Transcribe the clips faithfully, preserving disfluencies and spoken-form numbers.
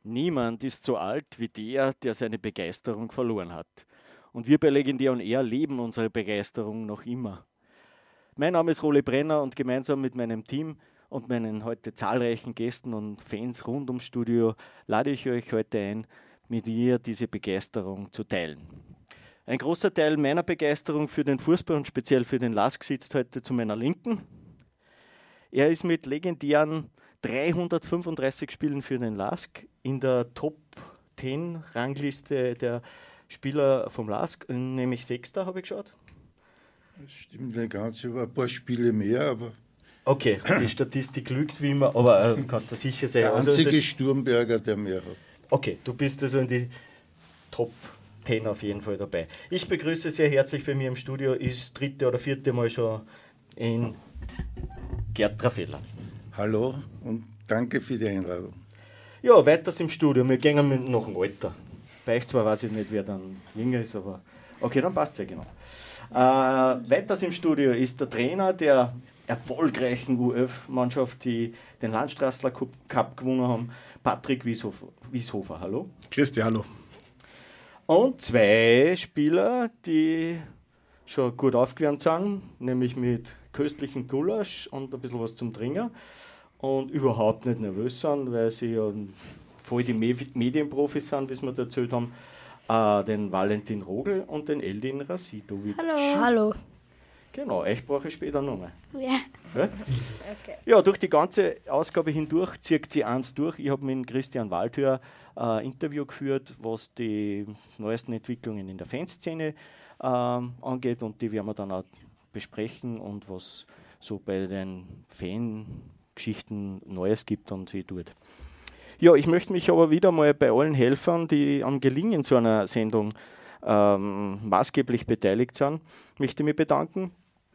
Niemand ist so alt wie der, der seine Begeisterung verloren hat. Und wir bei Legendär on Air leben unsere Begeisterung noch immer. Mein Name ist Rolli Brenner und gemeinsam mit meinem Team und meinen heute zahlreichen Gästen und Fans rund ums Studio lade ich euch heute ein, mit mir diese Begeisterung zu teilen. Ein großer Teil meiner Begeisterung für den Fußball und speziell für den Lask sitzt heute zu meiner Linken. Er ist mit legendären dreihundertfünfunddreißig Spielen für den Lask in der Top zehn Rangliste der Spieler vom Lask, nämlich Sechster, habe ich geschaut. Das stimmt nicht ganz, über ein paar Spiele mehr, aber... Okay, die Statistik lügt wie immer, aber äh, kannst du sicher sein. Der einzige also, Sturmberger, der mehr hat. Okay, du bist also in die Top zehn auf jeden Fall dabei. Ich begrüße sehr herzlich bei mir im Studio, ist dritte oder vierte Mal schon in Gerd Trafella. Hallo und danke für die Einladung. Ja, weiters im Studio. Wir gehen mit nach dem Alter. Bei euch zwar weiß ich nicht, wer dann jünger ist, aber okay, dann passt es ja genau. Äh, weiters im Studio ist der Trainer der erfolgreichen U elf-Mannschaft, die den Landstraßler Cup gewonnen haben, Patrick Wieshofer. Wieshofer. Hallo. Grüß dich, hallo. Und zwei Spieler, die schon gut aufgewärmt sind, nämlich mit köstlichen Gulasch und ein bisschen was zum Trinken und überhaupt nicht nervös sind, weil sie ja voll die Medienprofis sind, wie es mir erzählt haben, äh, den Valentin Rogel und den Eldin Rasidovic. Hallo. Hallo. Genau, euch brauche ich später nochmal. Ja. Ja? Okay. Ja, durch die ganze Ausgabe hindurch zieht sie eins durch. Ich habe mit Christian Waldhör ein äh, Interview geführt, was die neuesten Entwicklungen in der Fanszene äh, angeht, und die werden wir dann auch besprechen und was so bei den Fangeschichten Neues gibt und sie tut. Ja, ich möchte mich aber wieder mal bei allen Helfern, die am Gelingen so einer Sendung ähm, maßgeblich beteiligt sind, möchte mich bedanken.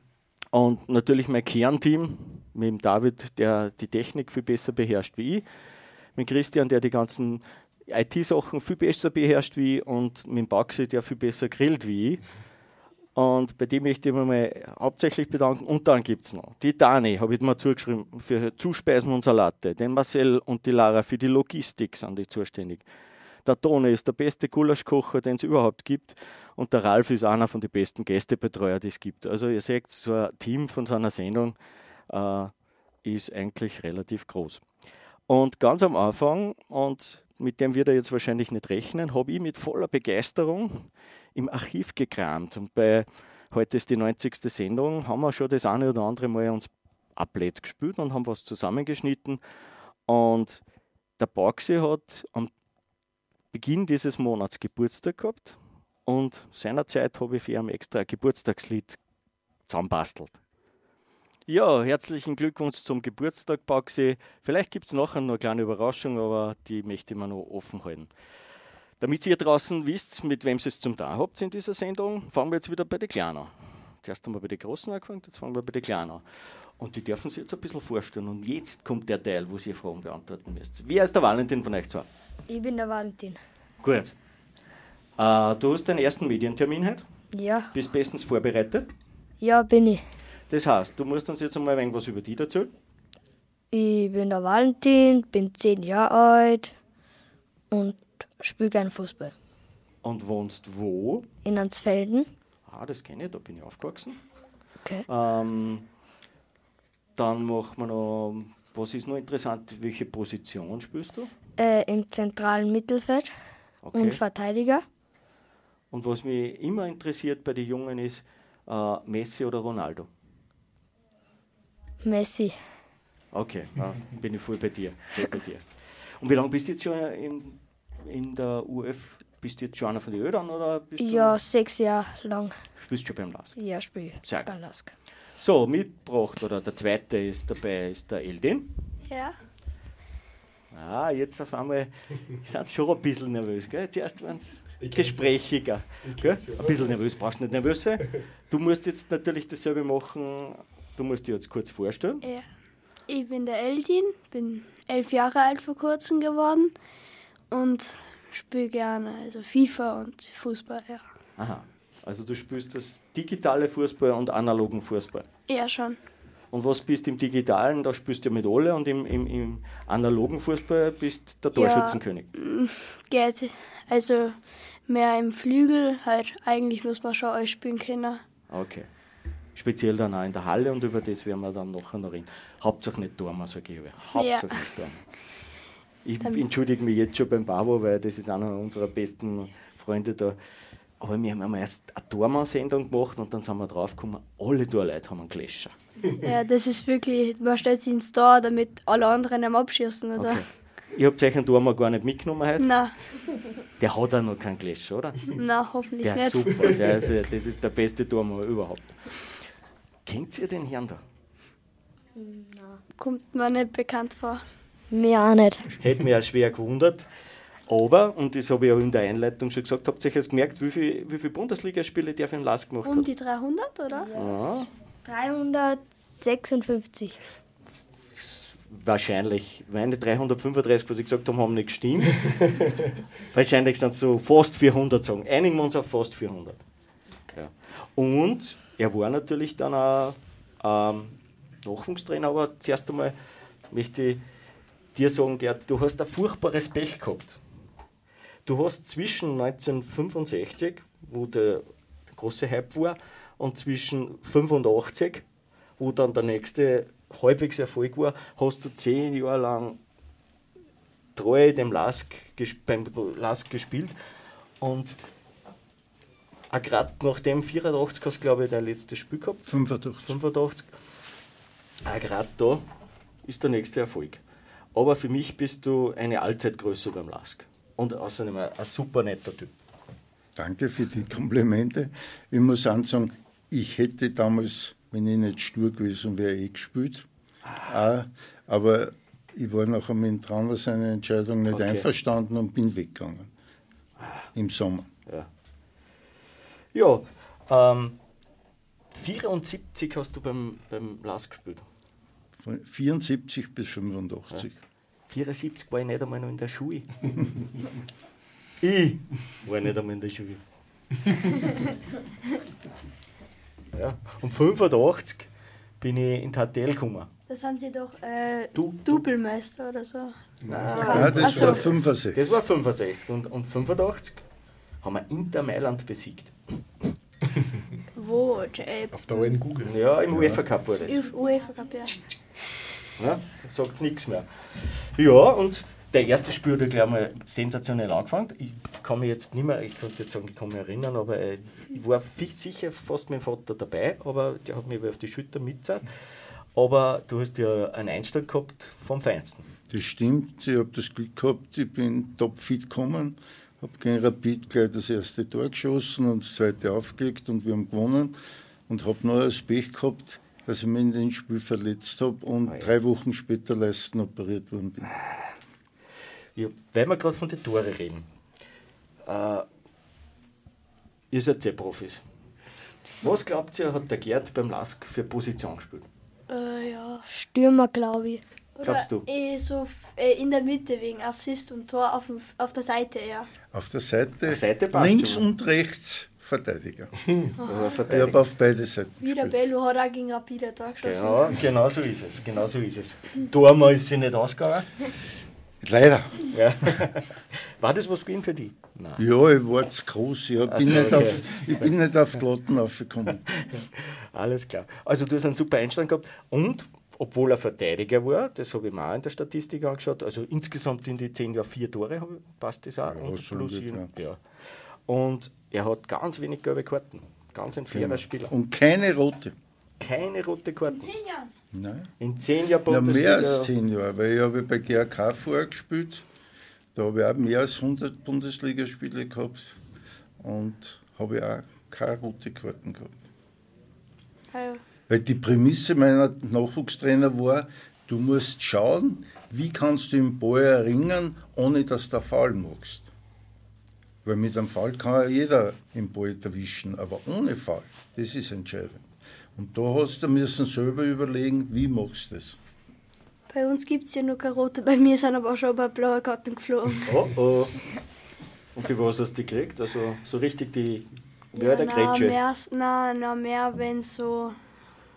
Und natürlich mein Kernteam, mit dem David, der die Technik viel besser beherrscht wie ich, mit Christian, der die ganzen I T-Sachen viel besser beherrscht wie ich, und mit dem Baxi, der viel besser grillt wie ich. Und bei dem möchte ich mich mal hauptsächlich bedanken. Und dann gibt es noch die Dani, habe ich mir zugeschrieben, für Zuspeisen und Salate. Den Marcel und die Lara für die Logistik sind die zuständig. Der Tone ist der beste Gulaschkocher, den es überhaupt gibt. Und der Ralf ist einer von den besten Gästebetreuer, die es gibt. Also ihr seht, so ein Team von so einer Sendung äh, ist eigentlich relativ groß. Und ganz am Anfang, und mit dem wird er jetzt wahrscheinlich nicht rechnen, habe ich mit voller Begeisterung im Archiv gekramt. Und bei heute ist die neunzigste Sendung, haben wir schon das eine oder andere Mal uns Ablet gespielt und haben was zusammengeschnitten. Und der Baxi hat am Beginn dieses Monats Geburtstag gehabt, und seinerzeit habe ich für ihn extra ein Geburtstagslied zusammenbastelt. Ja, herzlichen Glückwunsch zum Geburtstag, Baxi. Vielleicht gibt es nachher noch eine kleine Überraschung, aber die möchte ich mir noch offen halten. Damit ihr draußen wisst, mit wem ihr es zum Tun habt in dieser Sendung, fangen wir jetzt wieder bei den Kleinen an. Zuerst haben wir bei den Großen angefangen, jetzt fangen wir bei den Kleinen an. Und die dürfen sich jetzt ein bisschen vorstellen. Und jetzt kommt der Teil, wo ihr Fragen beantworten müsst. Wer ist der Valentin von euch zwei? Ich bin der Valentin. Gut. Äh, du hast deinen ersten Medientermin heute? Ja. Bist bestens vorbereitet? Ja, bin ich. Das heißt, du musst uns jetzt einmal ein wenig was über dich erzählen. Ich bin der Valentin, bin zehn Jahre alt und spiele gerne Fußball. Und wohnst wo? In Ansfelden. Ah, das kenne ich, da bin ich aufgewachsen. Okay. Ähm, dann machen wir noch, was ist noch interessant, welche Position spielst du? Äh, Im zentralen Mittelfeld Okay. und Verteidiger. Und was mich immer interessiert bei den Jungen ist, äh, Messi oder Ronaldo? Messi. Okay, ja, bin ich voll bei dir. Voll bei dir. Und wie lange bist du jetzt schon in, in der U F? Bist du jetzt schon einer von den Eltern? Oder bist Ja, du sechs Jahre lang. Spielst du schon beim Lask? Ja, spiele ich Sehr gut. beim Lask. So, mitgebracht, oder der zweite ist dabei, ist der Eldin. Ja. Ah, jetzt auf einmal sind sie schon ein bisschen nervös. Gell? Zuerst waren sie gesprächiger. Gell? Ein bisschen nervös, brauchst du nicht nervös sein. Du musst jetzt natürlich dasselbe machen, du musst dir jetzt kurz vorstellen. Ja. Ich bin der Eldin, bin elf Jahre alt vor kurzem geworden und spiele gerne also FIFA und Fußball, ja. Aha, also du spielst das digitale Fußball und analogen Fußball. Ja, schon. Und was bist du im Digitalen? Da spielst du ja mit alle und im, im, im analogen Fußball bist du der Torschützenkönig. Ja, geht. Also mehr im Flügel, halt eigentlich muss man schon alles spielen können. Okay. Speziell dann auch in der Halle und über das werden wir dann nachher noch reden. Hauptsache nicht Tormann, sage ich aber. Hauptsache Ja. nicht Tormann. Ich entschuldige mich jetzt schon beim Babo, weil das ist einer unserer besten Freunde da. Aber wir haben einmal erst eine Tormann-Sendung gemacht und dann sind wir draufgekommen, alle Torleute haben einen Gläscher. Ja, das ist wirklich, man stellt sich ins Tor, damit alle anderen am abschießen, oder? Okay. Ihr habt euch einen Tormann gar nicht mitgenommen heute? Nein, Der hat auch noch keinen Gläscher, oder? nein, hoffentlich Der ist nicht. super, der ist, äh, das ist der beste Tormann überhaupt. Kennt ihr den Herrn da? Kommt mir nicht bekannt vor. Mir auch nicht. Hätte mich auch schwer gewundert. Aber, und das habe ich auch in der Einleitung schon gesagt, habt ihr euch jetzt gemerkt, wie viele wie viel Bundesligaspiele der für den Lask gemacht Um hat? die dreihundert, oder? Ja, dreihundertsechsundfünfzig. wahrscheinlich. Meine dreihundertfünfunddreißig, was ich gesagt habe, haben nicht gestimmt. Wahrscheinlich sind es so fast vierhundert sagen. Einigen wir uns auf fast vierhundert. Ja. Und er war natürlich dann auch ähm, Nachwuchstrainer, aber zuerst einmal möchte ich dir sagen, Gerd, du hast ein furchtbares Pech gehabt. Du hast zwischen neunzehnhundertfünfundsechzig, wo der, der große Hype war, und zwischen fünfundachtzig, wo dann der nächste halbwegs Erfolg war, hast du zehn Jahre lang treu dem Lask, beim Lask gespielt. Und auch gerade nach dem vierundachtzig hast du, glaube ich, dein letztes Spiel gehabt. fünfundachtzig. fünfundachtzig. Auch gerade da ist der nächste Erfolg. Aber für mich bist du eine Allzeitgröße beim Lask. Und außerdem ein, ein super netter Typ. Danke für die Komplimente. Ich muss sagen, ich hätte damals, wenn ich nicht stur gewesen wäre, eh gespielt. Auch, aber ich war nachher mit Trainer seiner Entscheidung nicht Okay. einverstanden und bin weggegangen. Im Sommer. Ja, ja ähm, vierundsiebzig hast du beim, beim Lask gespielt. Von vierundsiebzig bis fünfundachtzig. vierundsiebzig war ich nicht einmal noch in der Schule. Ich war nicht einmal in der Schule. Ja. Und fünfundachtzig bin ich in die H T L gekommen. Da sind sie doch äh, Du- Doublemeister oder so. Ja, das Ach so. war fünfundsechzig. Das war fünfundsechzig und, und fünfundachtzig haben wir Inter Mailand besiegt. Wo? Äh, Auf der alten Google. Ja, im UEFA Cup war das. UEFA Cup, ja. Ja, da sagt es nichts mehr. Ja, und der erste Spiel hat gleich mal sensationell angefangen. Ich kann mich jetzt nicht mehr, ich könnte jetzt sagen, ich kann mich erinnern, aber äh, ich war viel sicher fast mit dem Vater dabei, aber der hat mich auf die Schulter mitgezeigt. Aber du hast ja einen Einstand gehabt vom Feinsten. Das stimmt, ich habe das Glück gehabt, ich bin topfit gekommen, habe gegen Rapid gleich das erste Tor geschossen und das zweite aufgelegt und wir haben gewonnen. Und habe noch das Pech gehabt, dass ich mich in dem Spiel verletzt habe und Oh ja. drei Wochen später Leisten operiert worden bin. Ja, weil wir gerade von den Toren reden. Äh, ihr seid sehr Profis. Was glaubt ihr, hat der Gerd beim Lask für Position gespielt? Äh, ja. Stürmer, glaube ich. Oder Glaubst du? eh so f- äh, in der Mitte wegen Assist und Tor auf, dem, auf der Seite eher. Auf der Seite, Auf der Seite passt links schon. und rechts Verteidiger. Oder Ich habe Verteidiger? auf beide Seiten Wie der gespielt. Bello hat auch gegen Rapid ein Tor geschossen. Genau, genau so ist es. Genau so ist es. Tormann ist sie nicht ausgegangen. Leider. Ja. War das was gewesen für dich? Nein. Ja, ich war zu groß. Ich bin, Ach so, nicht, okay. auf, ich bin nicht auf die Latten aufgekommen. Alles klar. Also du hast einen super Einstand gehabt und obwohl er Verteidiger war, das habe ich mir auch in der Statistik angeschaut, also insgesamt in die zehn Jahre vier Tore, habe ich- passt das auch? Ja, und so plus ungefähr. jeden- ja. Und er hat ganz wenig gelbe Karten. Ganz ein fairer Spieler. Und keine rote. Keine rote Karten. Zehn Jahren. Nein. In zehn Jahren Na, mehr als Bundesliga. zehn Jahre, weil ich habe bei G A K vorher gespielt. Da habe ich auch mehr als hundert Bundesligaspiele gehabt und habe ich auch keine rote Karten gehabt. Also, Weil die Prämisse meiner Nachwuchstrainer war, du musst schauen, wie kannst du den Ball erringen, ohne dass du einen Foul machst. Weil mit einem Foul kann ja jeder den Ball erwischen, aber ohne Foul, das ist entscheidend. Und da hast du müssen selber überlegen, wie machst du das. bei uns gibt es ja noch keine rote, bei mir sind aber auch schon ein paar blaue Karten geflogen. Oh oh. Und für was hast du die gekriegt? Also so richtig die Ja, Mörder na, Grätsche. mehr, na, na, mehr, wenn so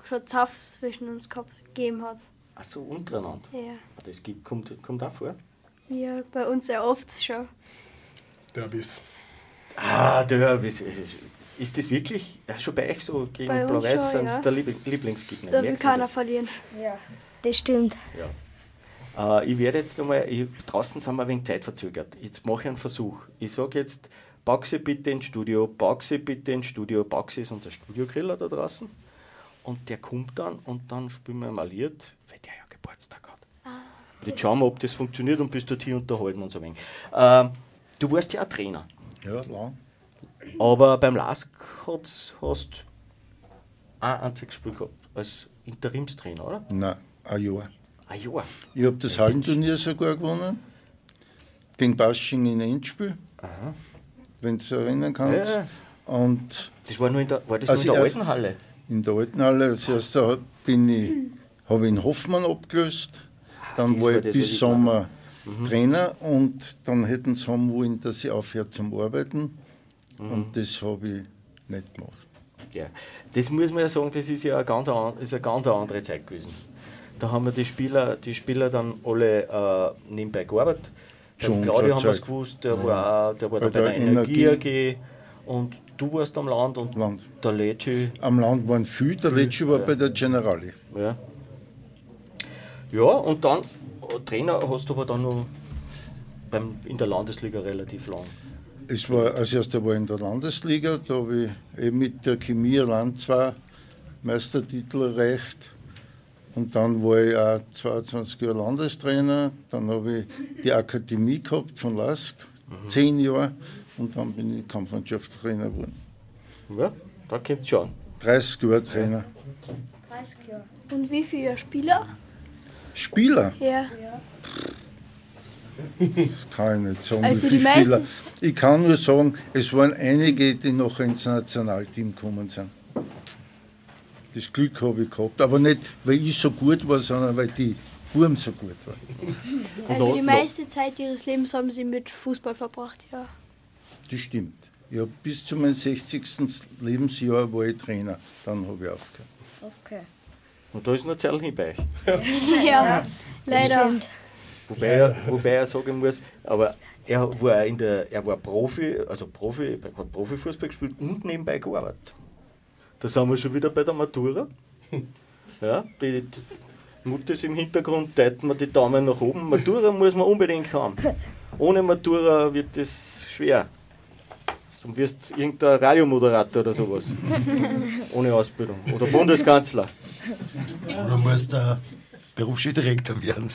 schon Zaff zwischen uns gehabt, gegeben hat. Ach so, untereinander? Ja. Das gibt, kommt, kommt auch vor? Ja, bei uns sehr oft schon. Derbys. Ah, Derbys. Ist das wirklich ja, schon bei euch so gegen Bei uns Blau-Weiß schon, sind ja. der Lieb- Lieblingsgegner? Da will Merkt man keiner das? verlieren. Ja, das stimmt. Ja. Äh, ich werde jetzt einmal, ich, draußen sind wir ein wenig zeitverzögert. Jetzt mache ich einen Versuch. Ich sage jetzt, Baxi bitte ins Studio, Baxi bitte ins Studio. Baxi ist unser Studiogriller da draußen. Und der kommt dann und dann spielen wir mal Lied, weil der ja Geburtstag hat. Ah, okay. Jetzt schauen wir, ob das funktioniert und bis dorthin unterhalten wir uns ein wenig. Äh, du warst ja auch Trainer. Ja, lang. Aber beim Lask hast du ein einziges Spiel gehabt, als Interimstrainer, oder? Nein, ein Jahr. Ein Jahr. Ich habe das Hallenturnier sogar gewonnen. Gegen Basching in Endspiel. Aha. Wenn du dich erinnern kannst. Ja. Und Das war, nur in der, war das Also nur in der erst- alten Halle? in der alten Halle, als erstes bin ich, habe ich in Hoffmann abgelöst. Dann das war war ich das, bis was ich Sommer Trainer und dann hätten sie haben wollen, dass ich aufhöre zum Arbeiten. Und das habe ich nicht gemacht. Ja. Das muss man ja sagen, das ist ja eine ganz, an- ist eine ganz andere Zeit gewesen. Da haben wir die Spieler, die Spieler dann alle äh, nebenbei gearbeitet. Zu Beim unserer Claudio haben wir es Zeit. gewusst, der war, auch, der war Bei da bei der, der Energie, Energie. A G und du warst am Land und Land. der Letschi. Am Land waren viele, der letzte war bei der Generali. Ja. Ja, und dann äh, Trainer hast du aber dann noch beim, in der Landesliga relativ lang. Es war, als erster war ich in der Landesliga, da habe ich eben mit der Chemie Land zwei Meistertitel erreicht. Und dann war ich auch zweiundzwanzig Jahre Landestrainer. Dann habe ich die Akademie gehabt von Lask, zehn Jahre. Und dann bin ich Kampfmannschaftstrainer geworden. Ja, da kommt es schon. dreißig Jahre Trainer. dreißig Jahre. Und wie viele Spieler? Spieler, Ja. das kann ich nicht sagen, Also wie die viele Spieler. meisten- Ich kann nur sagen, es waren einige, die noch ins Nationalteam gekommen sind. Das Glück habe ich gehabt. Aber nicht, weil ich so gut war, sondern weil die Buben so gut waren. Also noch- die meiste Zeit ihres Lebens haben sie mit Fußball verbracht, ja. Das stimmt. Ich hab bis zu meinem sechzigsten Lebensjahr war ich Trainer. Dann habe ich aufgehört. Okay. Und da ist noch Zeit hin bei euch. Ja, leider. Stimmt. Wobei, er, wobei er sagen muss, aber er war, in der, er war Profi, also Profi, hat Profifußball gespielt und nebenbei gearbeitet. Da sind wir schon wieder bei der Matura. Ja, die, die Mutter im Hintergrund, deuten wir die Daumen nach oben. Matura muss man unbedingt haben. Ohne Matura wird das schwer. Sonst wirst du irgendein Radiomoderator oder sowas. Ohne Ausbildung. Oder Bundeskanzler. Oder muss der Berufsschuldirektor werden?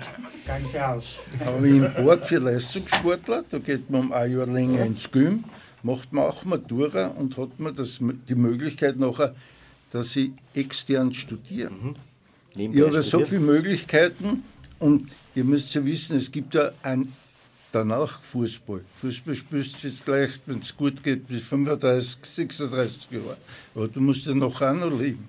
Ganz aus. Aber im Borg für Leistungssportler, da geht man um ein Jahr länger ins Gym, macht man auch Matura und hat man das, die Möglichkeit nachher, dass ich extern studiere. Nebenbei Ich habe ja so studiert. viele Möglichkeiten und ihr müsst ja wissen, es gibt ja ein danach Fußball. Fußball spielst du jetzt leicht, wenn es gut geht, bis fünfunddreißig, sechsunddreißig Jahre. Aber du musst ja noch auch noch leben.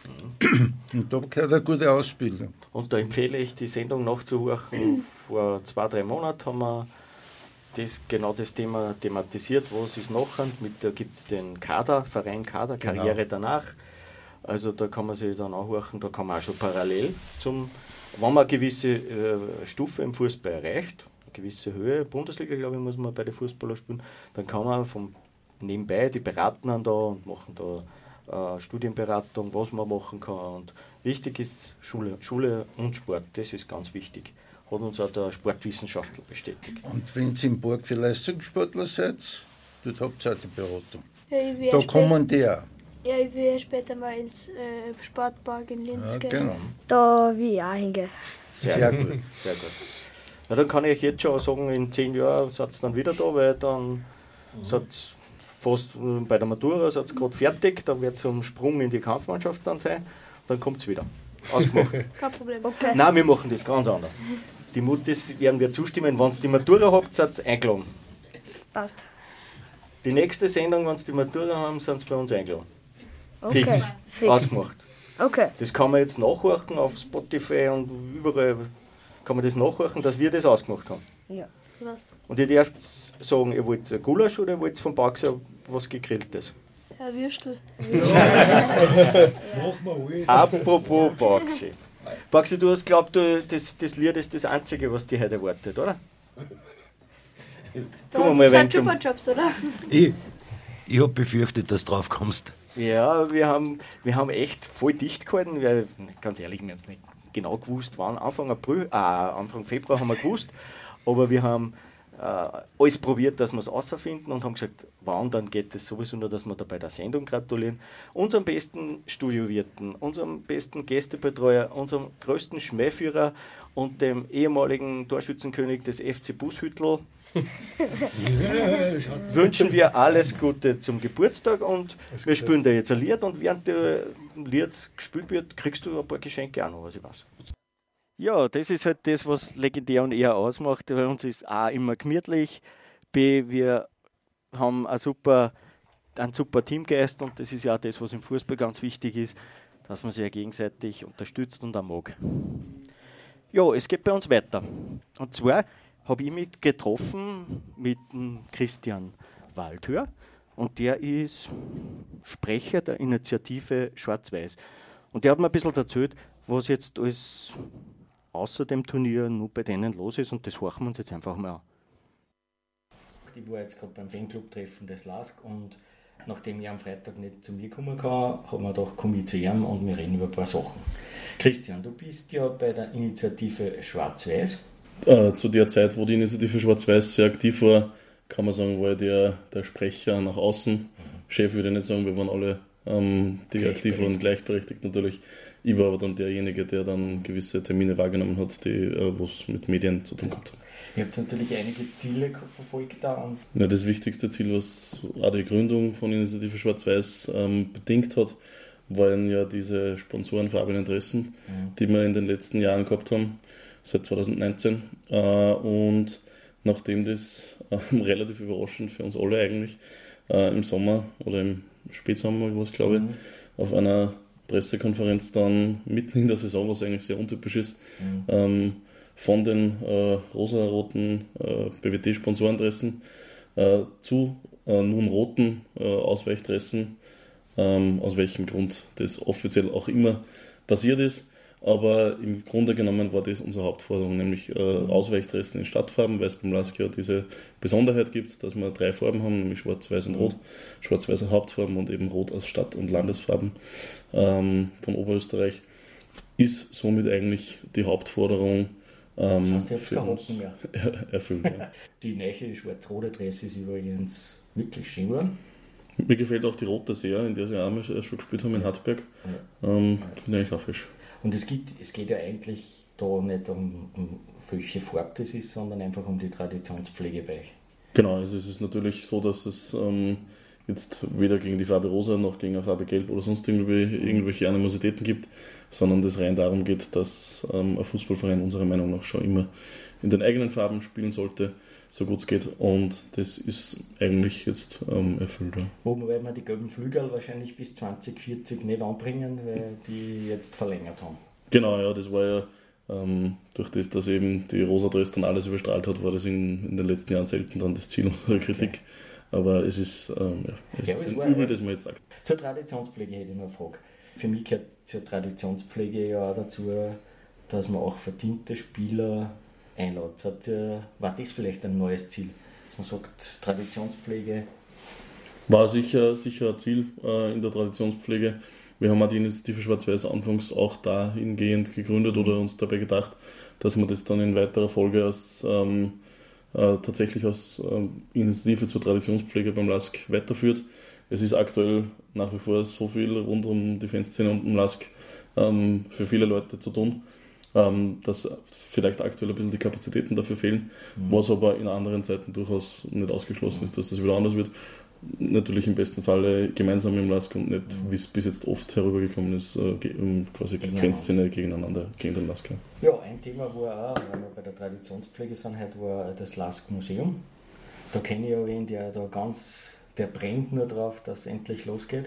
Und da gehört eine gute Ausbildung. Und da empfehle ich, die Sendung nachzuhören. Vor zwei, drei Monaten haben wir das, genau das Thema thematisiert. Was ist nachher? Mit, da gibt es den Kader, Verein Kader, Karriere Genau. danach. Also da kann man sich dann auch horchen, da kann man auch schon parallel zum, wenn man eine gewisse äh, Stufe im Fußball erreicht, eine gewisse Höhe, Bundesliga, glaube ich, muss man bei den Fußballern spielen, dann kann man vom nebenbei, die beraten dann da und machen da äh, Studienberatung, was man machen kann. Und wichtig ist Schule, Schule und Sport, das ist ganz wichtig. Hat uns auch der Sportwissenschaftler bestätigt. Und wenn ihr im Borg für Leistungssportler seid, dort habt ihr auch die Beratung. Ja, ich will Da ja kommen die auch. Ja, ich will ja später mal ins äh, Sportpark in Linz Ja, gehen. genau. Da will ich auch hingehen. Sehr gut. Sehr gut. Na, dann kann ich euch jetzt schon sagen, in zehn Jahren seid ihr dann wieder da, weil dann mhm. seid fast äh, bei der Matura, seid ihr gerade fertig, dann wird es ein Sprung in die Kampfmannschaft dann sein, dann kommt es wieder. Ausgemacht. Kein Problem. Okay. Nein, wir machen das ganz anders. Die Muttis werden wir zustimmen, wenn ihr die Matura habt, seid ihr eingeladen. Passt. Die nächste Sendung, wenn sie die Matura haben, sind sie bei uns eingeladen. Okay. Fix. Fix. Ausgemacht. Okay. Das kann man jetzt nachhorchen auf Spotify und überall kann man das nachhorchen, dass wir das ausgemacht haben. Ja. Was? Und ihr dürft sagen, ihr wollt ein Gulasch oder ihr wollt vom Baxer was Gegrilltes. Herr Würstel. Apropos Baxi. Baxi, du hast geglaubt, du, das, das Lied ist das Einzige, was dich heute erwartet, oder? Da gibt es halt Superjobs, oder? Ich, ich habe befürchtet, dass du drauf kommst. Ja, wir haben, wir haben echt voll dicht gehalten. Wir, ganz ehrlich, wir haben es nicht genau gewusst, wann. Anfang April, äh, Anfang Februar haben wir gewusst. Aber wir haben äh, alles probiert, dass wir es rausfinden und haben gesagt, wann, dann geht es sowieso nur, dass wir da bei der Sendung gratulieren. Unserem besten Studiowirten, unserem besten Gästebetreuer, unserem größten Schmähführer und dem ehemaligen Torschützenkönig des F C Bushüttel wünschen wir alles Gute zum Geburtstag und wir spielen da jetzt ein Lied und während der Lied gespielt wird, kriegst du ein paar Geschenke auch noch, was ich weiß. Ja, das ist halt das, was legendär und eher ausmacht. Bei uns ist A immer gemütlich, B, wir haben ein super, einen super Teamgeist und das ist ja auch das, was im Fußball ganz wichtig ist, dass man sich ja gegenseitig unterstützt und auch mag. Ja, es geht bei uns weiter. Und zwar habe ich mich getroffen mit dem Christian Waldhör und der ist Sprecher der Initiative Schwarz-Weiß. Und der hat mir ein bisschen erzählt, was jetzt alles außer dem Turnier nur bei denen los ist und das horchen wir uns jetzt einfach mal an. Ich war jetzt gerade beim Fanclub-Treffen des L A S K und nachdem ich am Freitag nicht zu mir kommen kann, haben wir gedacht, komme ich zu ihm und wir reden über ein paar Sachen. Christian, du bist ja bei der Initiative Schwarz-Weiß. Äh, zu der Zeit, wo die Initiative Schwarz-Weiß sehr aktiv war, kann man sagen, war ich der, der Sprecher nach außen. Mhm. Chef würde ich nicht sagen, wir waren alle, ähm, die aktiv waren, gleichberechtigt natürlich. Ich war aber dann derjenige, der dann gewisse Termine wahrgenommen hat, die äh, was mit Medien zu tun gehabt haben. Ihr habt natürlich einige Ziele verfolgt da. Und ja, das wichtigste Ziel, was auch die Gründung von Initiative Schwarz-Weiß ähm, bedingt hat, waren ja diese Sponsoren für Interessen, mhm. die wir in den letzten Jahren gehabt haben. Seit zwanzig neunzehn äh, und nachdem das äh, relativ überraschend für uns alle eigentlich äh, im Sommer oder im Spätsommer, was glaube ich, mhm. auf einer Pressekonferenz dann mitten in der Saison, was eigentlich sehr untypisch ist, mhm. ähm, von den äh, rosa-roten äh, B W T-Sponsorendressen äh, zu äh, nun roten äh, Ausweichdressen, ähm, aus welchem Grund das offiziell auch immer passiert ist. Aber im Grunde genommen war das unsere Hauptforderung, nämlich äh, Ausweichdressen in Stadtfarben, weil es beim L A S K ja diese Besonderheit gibt, dass wir drei Farben haben, nämlich Schwarz, Weiß und Rot. Schwarz-Weiß als Hauptfarben und eben Rot als Stadt- und Landesfarben ähm, von Oberösterreich. Ist somit eigentlich die Hauptforderung ähm, das heißt, für uns mehr. erfüllt. Ja. Die neue schwarz-rote Dress ist übrigens wirklich schön geworden. Mir gefällt auch die rote sehr, in der sie auch mal schon gespielt haben in Hartberg. Ja. Ähm, Finde ich eigentlich auch frisch. Und es, gibt, es geht ja eigentlich da nicht um, um welche Farbe das ist, sondern einfach um die Traditionspflege bei euch. Genau, also es ist natürlich so, dass es ähm, jetzt weder gegen die Farbe Rosa noch gegen die Farbe Gelb oder sonst irgendwie irgendwelche Animositäten gibt, sondern es rein darum geht, dass ähm, ein Fußballverein unserer Meinung nach schon immer in den eigenen Farben spielen sollte, so gut es geht, und das ist eigentlich jetzt ähm, erfüllt. Ja. Wobei wir die gelben Flügel wahrscheinlich bis zwanzig vierzig nicht anbringen, weil die jetzt verlängert haben. Genau, ja, das war ja ähm, durch das, dass eben die Rosa Dress dann alles überstrahlt hat, war das in, in den letzten Jahren selten dann das Ziel unserer Kritik. Okay. Aber es ist, ähm, ja, es ja, ist ein Übel, das man jetzt sagt. Zur Traditionspflege hätte ich noch eine Frage. Für mich gehört zur Traditionspflege ja auch dazu, dass man auch verdiente Spieler einlädt. Hat, äh, war das vielleicht ein neues Ziel? Dass man sagt, Traditionspflege? War sicher, sicher ein Ziel äh, in der Traditionspflege. Wir haben auch die Initiative Schwarz-Weiß anfangs auch dahingehend gegründet oder uns dabei gedacht, dass man das dann in weiterer Folge als ähm, äh, tatsächlich als ähm, Initiative zur Traditionspflege beim L A S K weiterführt. Es ist aktuell nach wie vor so viel rund um die Fanszene und um L A S K ähm, für viele Leute zu tun, ähm, dass vielleicht aktuell ein bisschen die Kapazitäten dafür fehlen, mhm. was aber in anderen Zeiten durchaus nicht ausgeschlossen mhm. ist, dass das wieder anders wird. Natürlich im besten Falle gemeinsam im L A S K und nicht, mhm. wie es bis jetzt oft herübergekommen ist, äh, quasi die Fanszene gegeneinander, gegen den L A S K. Ja, ein Thema war auch, wenn wir bei der Traditionspflege sind, heute war das L A S K-Museum. Da kenne ich ja wen, der da ganz, der brennt nur drauf, dass es endlich losgeht.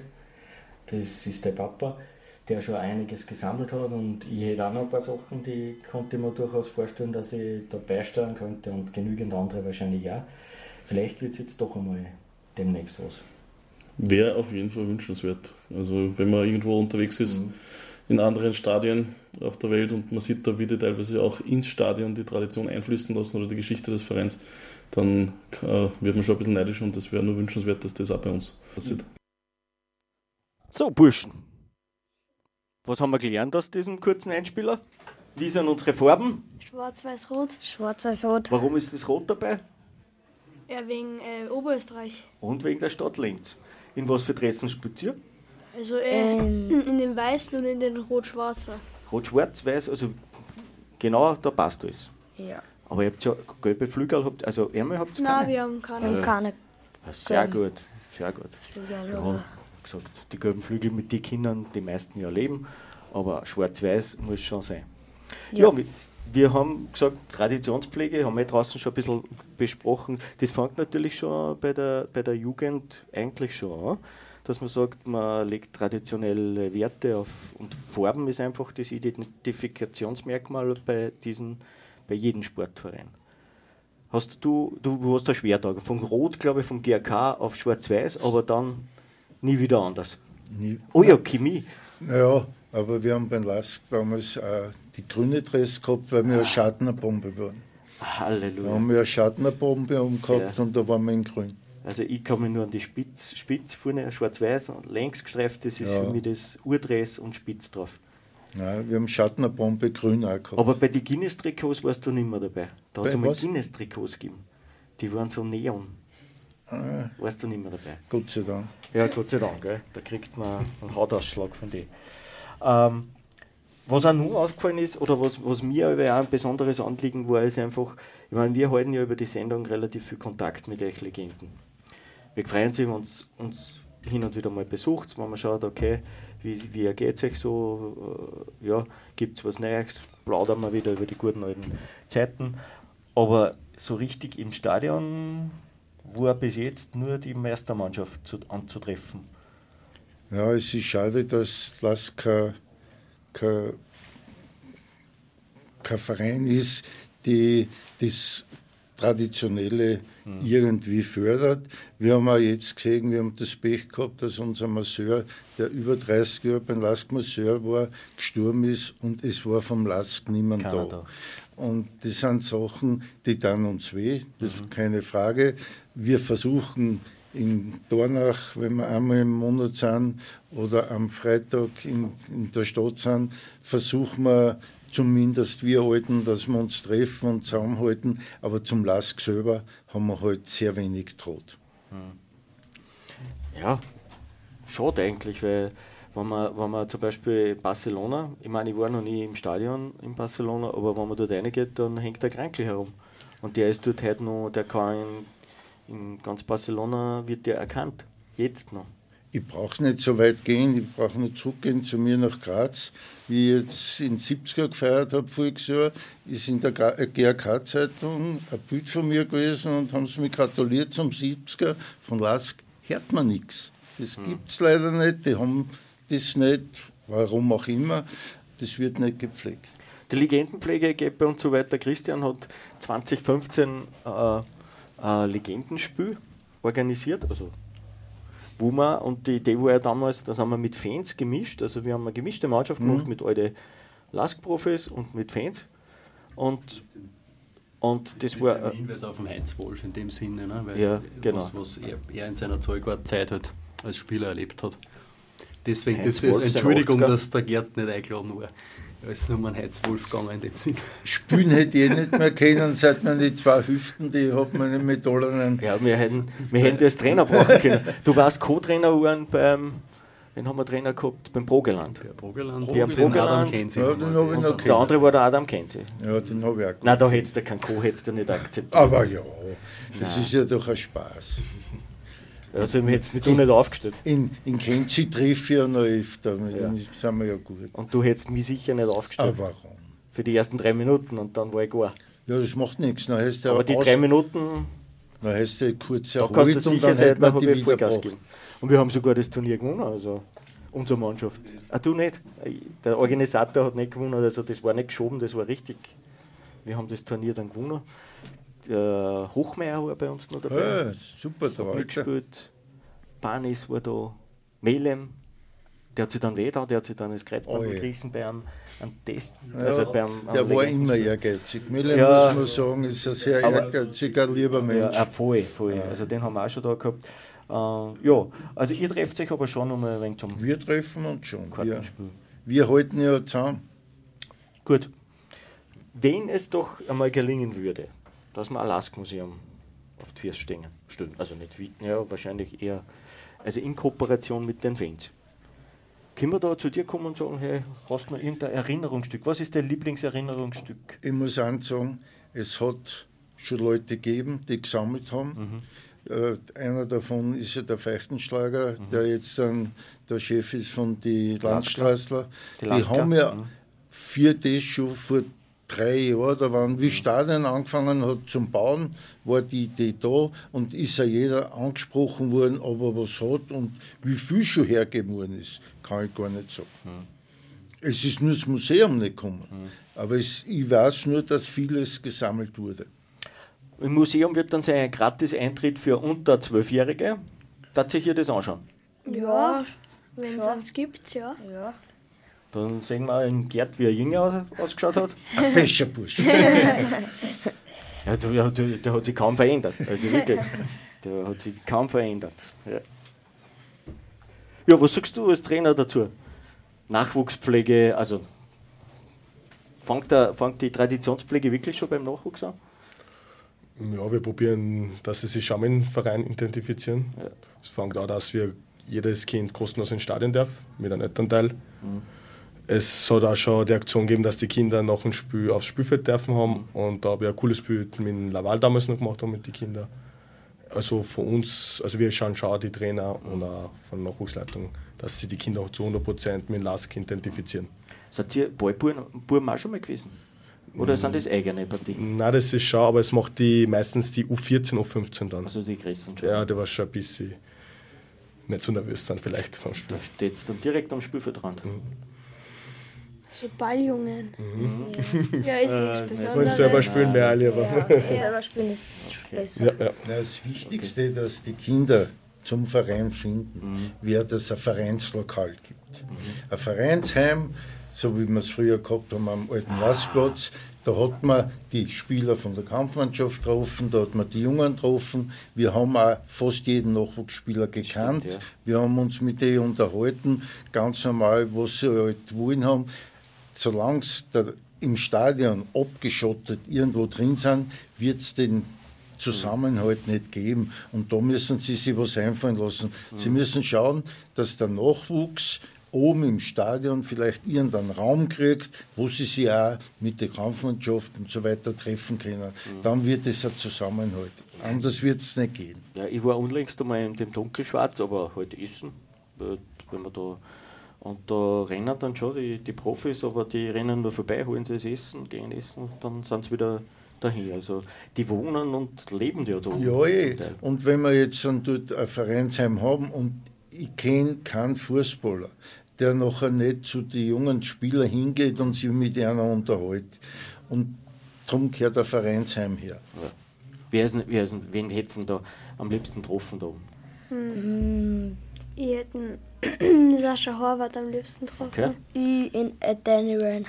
Das ist der Papa, der schon einiges gesammelt hat, und ich hätte auch noch ein paar Sachen, die konnte ich mir durchaus vorstellen, dass ich da beisteuern könnte, und genügend andere wahrscheinlich auch. Vielleicht wird es jetzt doch einmal demnächst was. Wäre auf jeden Fall wünschenswert. Also wenn man irgendwo unterwegs ist, mhm. in anderen Stadien auf der Welt und man sieht da, wie die teilweise auch ins Stadion die Tradition einfließen lassen oder die Geschichte des Vereins, dann äh, wird man schon ein bisschen neidisch und das wäre nur wünschenswert, dass das auch bei uns passiert. So, Burschen. Was haben wir gelernt aus diesem kurzen Einspieler? Wie sind unsere Farben? Schwarz-Weiß-Rot. Schwarz-Weiß-Rot. Warum ist das Rot dabei? Ja, wegen äh, Oberösterreich. Und wegen der Stadt Linz. In was für Dressen spielt ihr? Also äh, ähm. in den Weißen und in den Rot-Schwarzen. Rot-Schwarz, Weiß, also genau, da passt alles. Ja. Aber ihr habt ja gelbe Flügel, habt, also Ärmel habt ihr keine? Nein, wir haben keine. Wir haben keine. Ja, sehr gut, sehr gut. Flügel, ja, gesagt, die gelben Flügel mit den Kindern, die meisten ja leben, aber schwarz-weiß muss schon sein. Ja, ja wir, wir haben gesagt, Traditionspflege haben wir draußen schon ein bisschen besprochen. Das fängt natürlich schon bei der, bei der Jugend eigentlich schon an, dass man sagt, man legt traditionelle Werte auf und Farben ist einfach das Identifikationsmerkmal bei diesen, bei jedem Sportverein. Hast du, du hast da Schwertag, von Rot, glaube ich, vom G R K auf Schwarz-Weiß, aber dann nie wieder anders. Nie. Oh ja, Chemie. Ja, aber wir haben beim Lask damals äh, die grüne Dress gehabt, weil wir ah. eine Schadnerbombe waren. Halleluja. Da haben wir eine Schadnerbombe umgehabt ja. und da waren wir in grün. Also ich kann mich nur an die Spitz, Spitz vorne, schwarz-weiß, längs gestreift, das ist ja. für mich das Urdress und Spitz drauf. Nein, wir haben Schadnerbombe grün auch gehabt. Aber bei den Guinness-Trikots warst du nicht mehr dabei. Da hat es einmal was? Guinness-Trikots gegeben. Die waren so Neon. Ah. Warst du nicht mehr dabei. Gott sei Dank. Ja, Gott sei Dank. Gell. Da kriegt man einen Hautausschlag von denen. Ähm, was auch noch aufgefallen ist, oder was, was mir auch ein besonderes Anliegen war, ist einfach, ich meine, wir halten ja über die Sendung relativ viel Kontakt mit euch Legenden. Wir freuen uns, wenn uns, uns hin und wieder mal besucht, wenn man schaut, okay, wie, wie geht es euch so, äh, ja, gibt es was Neues, plaudern wir wieder über die guten alten Zeiten. Aber so richtig im Stadion war bis jetzt nur die Meistermannschaft zu, anzutreffen. Ja, es ist schade, dass Lask kein, kein, kein Verein ist, die das Traditionelle hm. irgendwie fördert. Wir haben auch jetzt gesehen, wir haben das Pech gehabt, dass unser Masseur, der über dreißig Jahre beim Lask Masseur war, gestorben ist und es war vom Lask niemand da. da. Und das sind Sachen, die tun uns weh, das ist mhm. keine Frage. Wir versuchen in Dornach, wenn wir einmal im Monat sind oder am Freitag in, in der Stadt sind, versuchen wir zumindest wir halten, dass wir uns treffen und zusammenhalten, aber zum Lask selber haben wir halt sehr wenig Draht. Ja, schade eigentlich, weil wenn man, wenn man zum Beispiel Barcelona, ich meine, ich war noch nie im Stadion in Barcelona, aber wenn man dort reingeht, dann hängt der Krankl herum. Und der ist dort heute noch, der kann in, in ganz Barcelona, wird der erkannt, jetzt noch. Ich brauche nicht so weit gehen, ich brauche nur zurückgehen zu mir nach Graz. Wie ich jetzt in den siebziger gefeiert habe, voriges Jahr, ist in der G R K-Zeitung ein Bild von mir gewesen und haben sie mich gratuliert zum siebziger. Von Lask hört man nichts. Das hm. gibt es leider nicht, die haben das nicht, warum auch immer, das wird nicht gepflegt. Die Legendenpflege geht bei uns so weiter. Christian hat zwanzig fünfzehn äh, ein Legendenspiel organisiert, also wo man, und die Idee war ja damals, das haben wir mit Fans gemischt, also wir haben eine gemischte Mannschaft gemacht mhm. mit alten Lask-Profis und mit Fans und, und das war... Ein Hinweis auf den Heinz Wolf in dem Sinne, ne? Weil ja, genau. was, was er, er in seiner Zeugwartzeit halt als Spieler erlebt hat. Deswegen, Heinz das ist Wolf, Entschuldigung, dass der Gerd nicht eingeladen war. Da ist nur ein Heinz Wolf gegangen in dem Sinn. Spielen hätte ich nicht mehr können, seit man die zwei Hüften, die hat man nicht mit Dollarn. Ja, wir hätten, wir hätten das Trainer brauchen können. Du warst Co-Trainer geworden beim, wen haben wir Trainer gehabt? Beim Progeland. Ja, Progeland. Ja, Progeland. Ja, den habe ich noch der andere war der Adam Kenzi. Ja, den habe ich auch. Nein, da hättest du keinen Co, hättest du nicht akzeptiert. Aber ja, das Nein. ist ja doch ein Spaß. Also wir hättest mich du nicht aufgestellt. In, in Kenzi treffe ich ja noch öfter, ja. sind wir ja gut. Und du hättest mich sicher nicht aufgestellt. Aber warum? Für die ersten drei Minuten und dann war ich gar. Ja, das macht nichts. Dann heißt aber die drei Minuten, dann heißt du kurz erholt da kannst du sicher und sein, da habe ich Vollgas gegeben. Und wir haben sogar das Turnier gewonnen, also unsere Mannschaft. Ah, du nicht? Der Organisator hat nicht gewonnen, also das war nicht geschoben, das war richtig. Wir haben das Turnier dann gewonnen. Der Hochmeier war bei uns noch dabei. Ja, super, da mitgespielt. Panis war da, Melem, der hat sich dann weh da, der hat sich dann das Kreuzband Oh je. gerissen bei einem, einem Test. Ja, Also beim, der am war Legenden- immer ehrgeizig. Müller, Ja. muss man sagen, ist ein sehr Aber- ehrgeiziger, lieber Mensch. Ja, voll, voll. Also den haben wir auch schon da gehabt. Äh, ja, also ihr trefft euch aber schon um ein wenig zum Wir treffen uns schon. Wir, Kartenspiel. wir halten ja zusammen. Gut. Wenn es doch einmal gelingen würde, dass wir ein Lask-Museum auf die Füße stehen, stellen, also nicht wie, ja, wahrscheinlich eher, also in Kooperation mit den Fans. Können wir da zu dir kommen und sagen, hey, hast du noch irgendein Erinnerungsstück? Was ist dein Lieblingserinnerungsstück? Ich muss auch sagen, es hat schon Leute gegeben, die gesammelt haben. Mhm. Äh, einer davon ist ja der Feichtenschlager, Mhm. der jetzt dann der Chef ist von den Landstraßler. Die Die, Lasker. haben ja Mhm. für das schon vor drei Jahren, da waren, wie Stadion angefangen hat zum Bauen, war die Idee da und ist ja jeder angesprochen worden, ob er was hat und wie viel schon hergegeben worden ist, kann ich gar nicht sagen. Es ist nur das Museum nicht gekommen, aber es, ich weiß nur, dass vieles gesammelt wurde. Im Museum wird dann sein ein Gratis-Eintritt für unter Zwölfjährige. Darf sich hier das anschauen? Ja, wenn es schon. eins gibt, ja. Ja. Dann sehen wir einen Gerd, wie er jünger aus, ausgeschaut hat. Ein fescher Bursch. Ja, der, der, der hat sich kaum verändert. Also wirklich, der hat sich kaum verändert. Ja, ja, was sagst du als Trainer dazu? Nachwuchspflege, also fängt, der, fängt die Traditionspflege wirklich schon beim Nachwuchs an? Ja, wir probieren, dass sie sich schon mit dem Verein identifizieren. Ja. Es fängt an, dass wir jedes Kind kostenlos ins Stadion darf, mit einem Elternteil. Mhm. Es hat auch schon die Aktion gegeben, dass die Kinder nach dem Spiel aufs Spielfeld dürfen haben. Und da habe ich ein cooles Bild mit dem Laval damals noch gemacht haben mit den Kindern. Also von uns, also wir schauen schon die Trainer und auch von der Nachwuchsleitung, dass sie die Kinder auch zu hundert Prozent mit dem Lask identifizieren. Seid ihr Ballbuben Buben auch schon mal gewesen? Oder sind das eigene Partien? Nein, das ist schon, aber es macht die meistens die U vierzehn, U fünfzehn dann. Also die größten schon. Ja, der war schon ein bisschen nicht so nervös dann vielleicht beim Da Spiel. steht es dann direkt am Spielfeldrand. So Balljungen. Mhm. Ja, ist Äh, nichts ist nicht so- Wollen Besonderes. selber spielen, mehr alle, aber. Ja, selber spielen ist besser. Ja, ja. Na, das Wichtigste, dass die Kinder zum Verein finden, wäre, dass es ein Vereinslokal gibt. Ein Vereinsheim, so wie wir es früher gehabt haben am alten Rastplatz, da hat man die Spieler von der Kampfmannschaft getroffen, da hat man die Jungen getroffen. Wir haben auch fast jeden Nachwuchsspieler gekannt. Stimmt, ja. Wir haben uns mit denen unterhalten, ganz normal, was sie halt wollen haben. Solange es im Stadion abgeschottet irgendwo drin sind, wird es den Zusammenhalt nicht geben. Und da müssen sie sich was einfallen lassen. Sie müssen schauen, dass der Nachwuchs oben im Stadion vielleicht irgendeinen Raum kriegt, wo sie sich auch mit der Kampfmannschaft und so weiter treffen können. Dann wird es ein Zusammenhalt. Anders wird es nicht gehen. Ja, ich war unlängst einmal in dem Dunkelschwarz, aber halt essen, äh, wenn man da, und da rennen dann schon die, die Profis, aber die rennen nur vorbei, holen sich das Essen, gehen essen und dann sind sie wieder dahin. Also die wohnen und leben ja da oben. Ja, eh. zum Teil. Und wenn wir jetzt dann dort ein Vereinsheim haben und ich kenne keinen Fußballer, der nachher nicht zu den jungen Spielern hingeht und sich mit einer unterhält. Und darum gehört der Vereinsheim her. Ja. Wer ist, denn- wer ist, denn- wen hättest du da am liebsten getroffen da oben? Ich hätte Sascha Horvath am liebsten getroffen. Okay. Ich in Adeniran.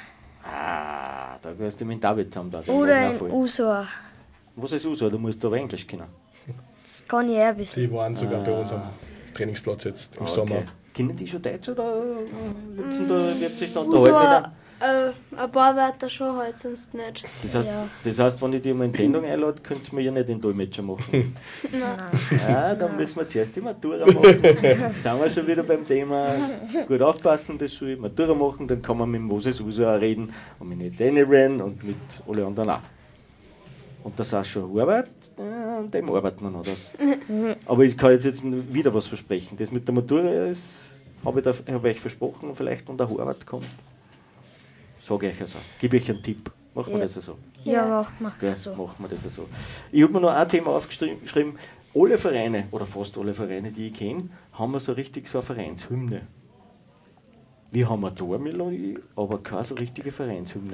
Ah, da gehörst du mit David zusammen. Da. Den Oder mag in ich auch voll. Usor. Was ist Uso? Du musst aber Englisch kennen. Das kann ich auch ein bisschen. Die waren sogar bei uns am Trainingsplatz jetzt im Ah, Sommer. okay. Kennen die schon Deutsch oder wird's denn da, wird sich da So, unterhalten? äh, ein paar Wörter schon halt, sonst nicht. Das heißt, Ja. das heißt, wenn ich dich mal in Sendung einlade, könntest du mir ja nicht den Dolmetscher machen. Ja, dann müssen wir zuerst die Matura machen. Sind wir schon wieder beim Thema. Gut aufpassen, das soll ich Matura machen, dann kann man mit Moses Uso auch reden und mit Adeniran und mit alle anderen auch. Und der Sascha Horvath, äh, an dem arbeiten wir noch. Das. Aber ich kann jetzt, jetzt wieder was versprechen. Das mit der Matura ist, habe ich, da- hab ich euch versprochen, vielleicht wenn der Horvath kommt. Sage ich euch also. Gebe euch einen Tipp. Machen wir Ja. das so. Ja, mach, Gell, mach so. machen wir das so. Ich habe mir noch ein Thema aufgeschrieben. Alle Vereine, oder fast alle Vereine, die ich kenne, haben wir so richtig so eine Vereinshymne. Wir haben eine Tormelodie, aber keine so richtige Vereinshymne.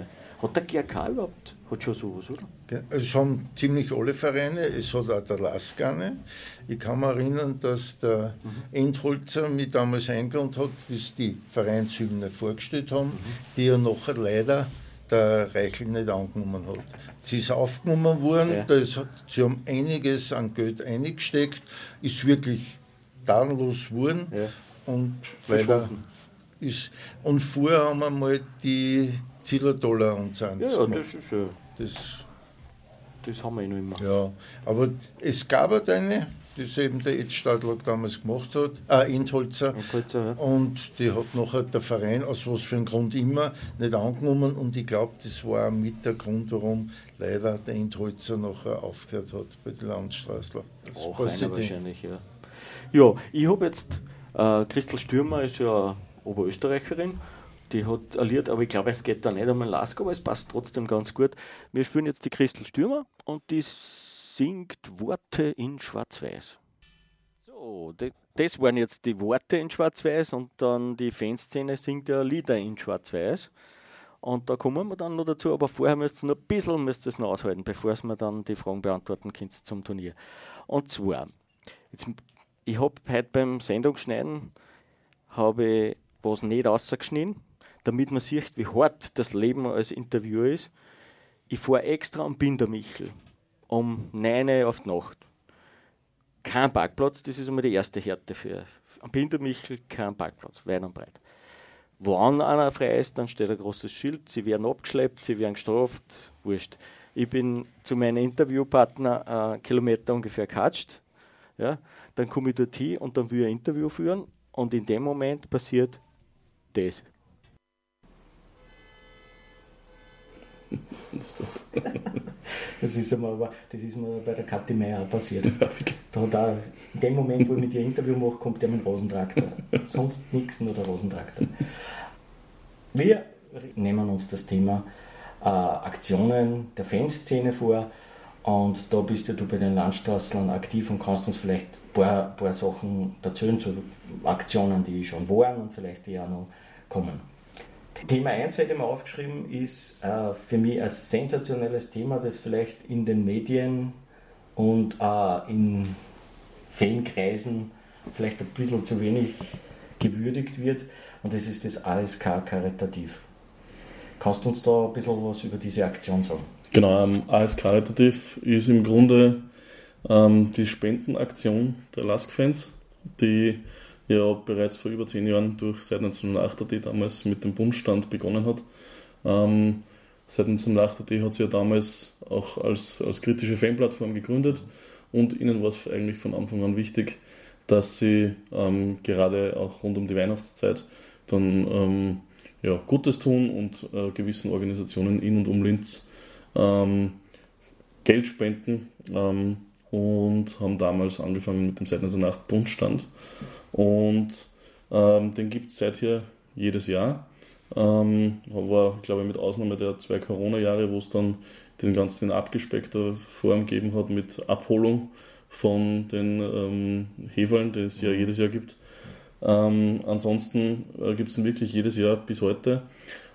Hat der G R K überhaupt, hat schon sowas, oder? Es haben ziemlich alle Vereine, es hat auch der Lask eine. Ich kann mich erinnern, dass der mhm. Endholzer mich damals eingeladen hat, wie sie die Vereinshymne vorgestellt haben, mhm. die ja nachher leider der Reichel nicht angenommen hat. Sie ist aufgenommen worden, ja. das hat, sie haben einiges an Geld eingesteckt, ist wirklich tadellos geworden ja. und leider ist. Und vorher haben wir mal die Zillertaler uns angezogen. Ja, ja, das ist schön. Das, das haben wir eh noch immer. Ja, aber es gab halt eine, das eben der Ed Stadler damals gemacht hat, äh, Endholzer, Endholzer ja. und die hat nachher der Verein, aus was für einem Grund immer, nicht angenommen und ich glaube, das war auch mit der Grund, warum leider der Endholzer nachher aufgehört hat bei den Landstraßler. Auch einer wahrscheinlich, ja. Ja, ich habe jetzt, äh, Christel Stürmer ist ja Oberösterreicherin, die hat ein Lied, aber ich glaube, es geht da nicht um den Lask, aber es passt trotzdem ganz gut. Wir spielen jetzt die Christel Stürmer und die singt Worte in Schwarz-Weiß. So, das, das waren jetzt die Worte in Schwarz-Weiß und dann die Fanszene singt ja Lieder in Schwarz-Weiß. Und da kommen wir dann noch dazu, aber vorher müsst ihr noch ein bisschen müsst ihr noch aushalten, bevor ihr dann die Fragen beantworten könnt zum Turnier. Und zwar, jetzt, ich habe heute beim Sendungsschneiden habe ich was nicht rausgeschnitten, damit man sieht, wie hart das Leben als Interviewer ist. Ich fahre extra am Bindermichel um neun Uhr auf die Nacht. Kein Parkplatz, das ist immer die erste Härte für. Am Bindermichel kein Parkplatz, weit und breit. Wenn einer frei ist, dann steht ein großes Schild, sie werden abgeschleppt, sie werden gestraft, wurscht. Ich bin zu meinem Interviewpartner einen Kilometer ungefähr gekatscht, ja, dann komme ich dort hin und dann will ich ein Interview führen und in dem Moment passiert das. Das ist mir aber, das ist mir bei der Kathi Meier auch passiert. Da hat auch, in dem Moment, wo ich mit ihr ein Interview mache, kommt der mit dem Rosentraktor. Sonst nichts, nur der Rosentraktor. Wir nehmen uns das Thema äh, Aktionen der Fanszene vor und da bist ja du bei den Landstraßlern aktiv und kannst uns vielleicht ein paar, paar Sachen erzählen zu Aktionen, die schon waren und vielleicht die auch noch kommen. Thema eins hätte ich mir aufgeschrieben, ist äh, für mich ein sensationelles Thema, das vielleicht in den Medien und äh, in Fankreisen vielleicht ein bisschen zu wenig gewürdigt wird, und das ist das A S K Karitativ. Kannst du uns da ein bisschen was über diese Aktion sagen? Genau, ähm, A S K Karitativ ist im Grunde ähm, die Spendenaktion der Lask-Fans, die ja bereits vor über zehn Jahren durch Seit neunzehnhundertacht, die damals mit dem Bundstand begonnen hat. Ähm, Seit neunzehnhundertacht hat sie ja damals auch als, als kritische Fanplattform gegründet und ihnen war es eigentlich von Anfang an wichtig, dass sie ähm, gerade auch rund um die Weihnachtszeit dann ähm, ja, Gutes tun und äh, gewissen Organisationen in und um Linz ähm, Geld spenden ähm, und haben damals angefangen mit dem Seit neunzehnhundertacht Bundstand. Und ähm, den gibt es seither jedes Jahr. Ähm, war, glaube ich, mit Ausnahme der zwei Corona-Jahre, wo es dann den ganzen in abgespeckter Form gegeben hat mit Abholung von den ähm, Heferln, die es ja jedes Jahr gibt. Ähm, ansonsten äh, gibt es ihn wirklich jedes Jahr bis heute.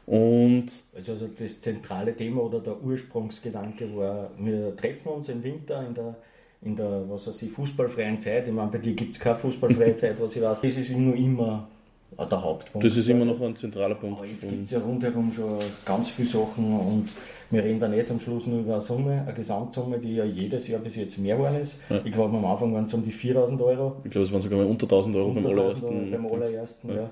Und also, also das zentrale Thema oder der Ursprungsgedanke war, wir treffen uns im Winter in der in der, was weiß ich, fußballfreien Zeit. Ich meine, bei dir gibt es keine fußballfreie Zeit, was ich weiß. Das ist nur immer der Hauptpunkt. Das ist immer noch ein zentraler Punkt. Aber jetzt gibt es ja rundherum schon ganz viele Sachen und wir reden dann jetzt am Schluss nur über eine Summe, eine Gesamtsumme, die ja jedes Jahr bis jetzt mehr geworden ist. Ja. Ich glaube, am Anfang waren es um die viertausend Euro. Ich glaube, es waren sogar mal unter tausend Euro unter beim allerersten. Beim allerersten, ja.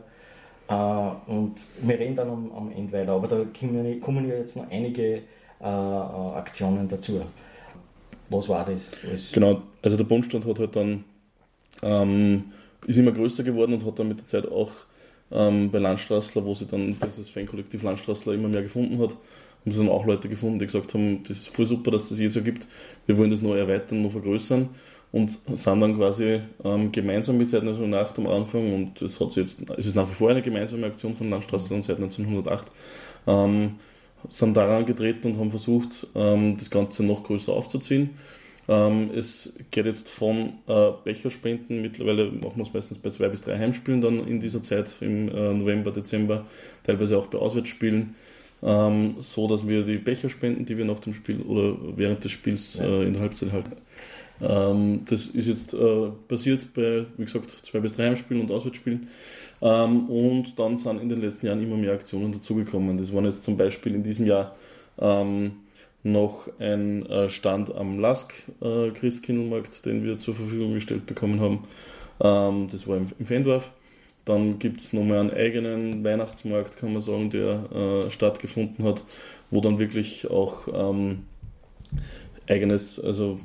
ja. Uh, und wir reden dann am, am Ende weiter. Aber da kommen, kommen ja jetzt noch einige uh, Aktionen dazu. Was war das? Alles? Genau, also der Bundstand hat halt dann, ähm, ist immer größer geworden und hat dann mit der Zeit auch ähm, bei Landstraßler, wo sie dann dieses Fankollektiv Landstraßler immer mehr gefunden hat, haben sie dann auch Leute gefunden, die gesagt haben, das ist voll super, dass das jetzt so gibt, wir wollen das noch erweitern, noch vergrößern und sind dann quasi ähm, gemeinsam mit Seit neunzehnhundertacht am Anfang und es hat jetzt, es ist nach wie vor eine gemeinsame Aktion von Landstraßler und Seit neunzehnhundertacht, ähm, sind daran getreten und haben versucht, ähm, das Ganze noch größer aufzuziehen. Ähm, es geht jetzt von äh, Becherspenden, mittlerweile machen wir es meistens bei zwei bis drei Heimspielen dann in dieser Zeit, im äh, November, Dezember, teilweise auch bei Auswärtsspielen, ähm, so dass wir die Becher spenden, die wir nach dem Spiel oder während des Spiels ja. äh, in der Halbzeit halten. Ähm, das ist jetzt äh, passiert bei, wie gesagt, zwei bis drei Heimspielen und Auswärtsspielen. Ähm, und dann sind in den letzten Jahren immer mehr Aktionen dazugekommen. Das waren jetzt zum Beispiel in diesem Jahr ähm, noch ein äh, Stand am Lask äh, Christkindlmarkt, den wir zur Verfügung gestellt bekommen haben. Ähm, das war im, im Fendorf. Dann gibt es nochmal einen eigenen Weihnachtsmarkt, kann man sagen, der äh, stattgefunden hat, wo dann wirklich auch ähm, eigenes, also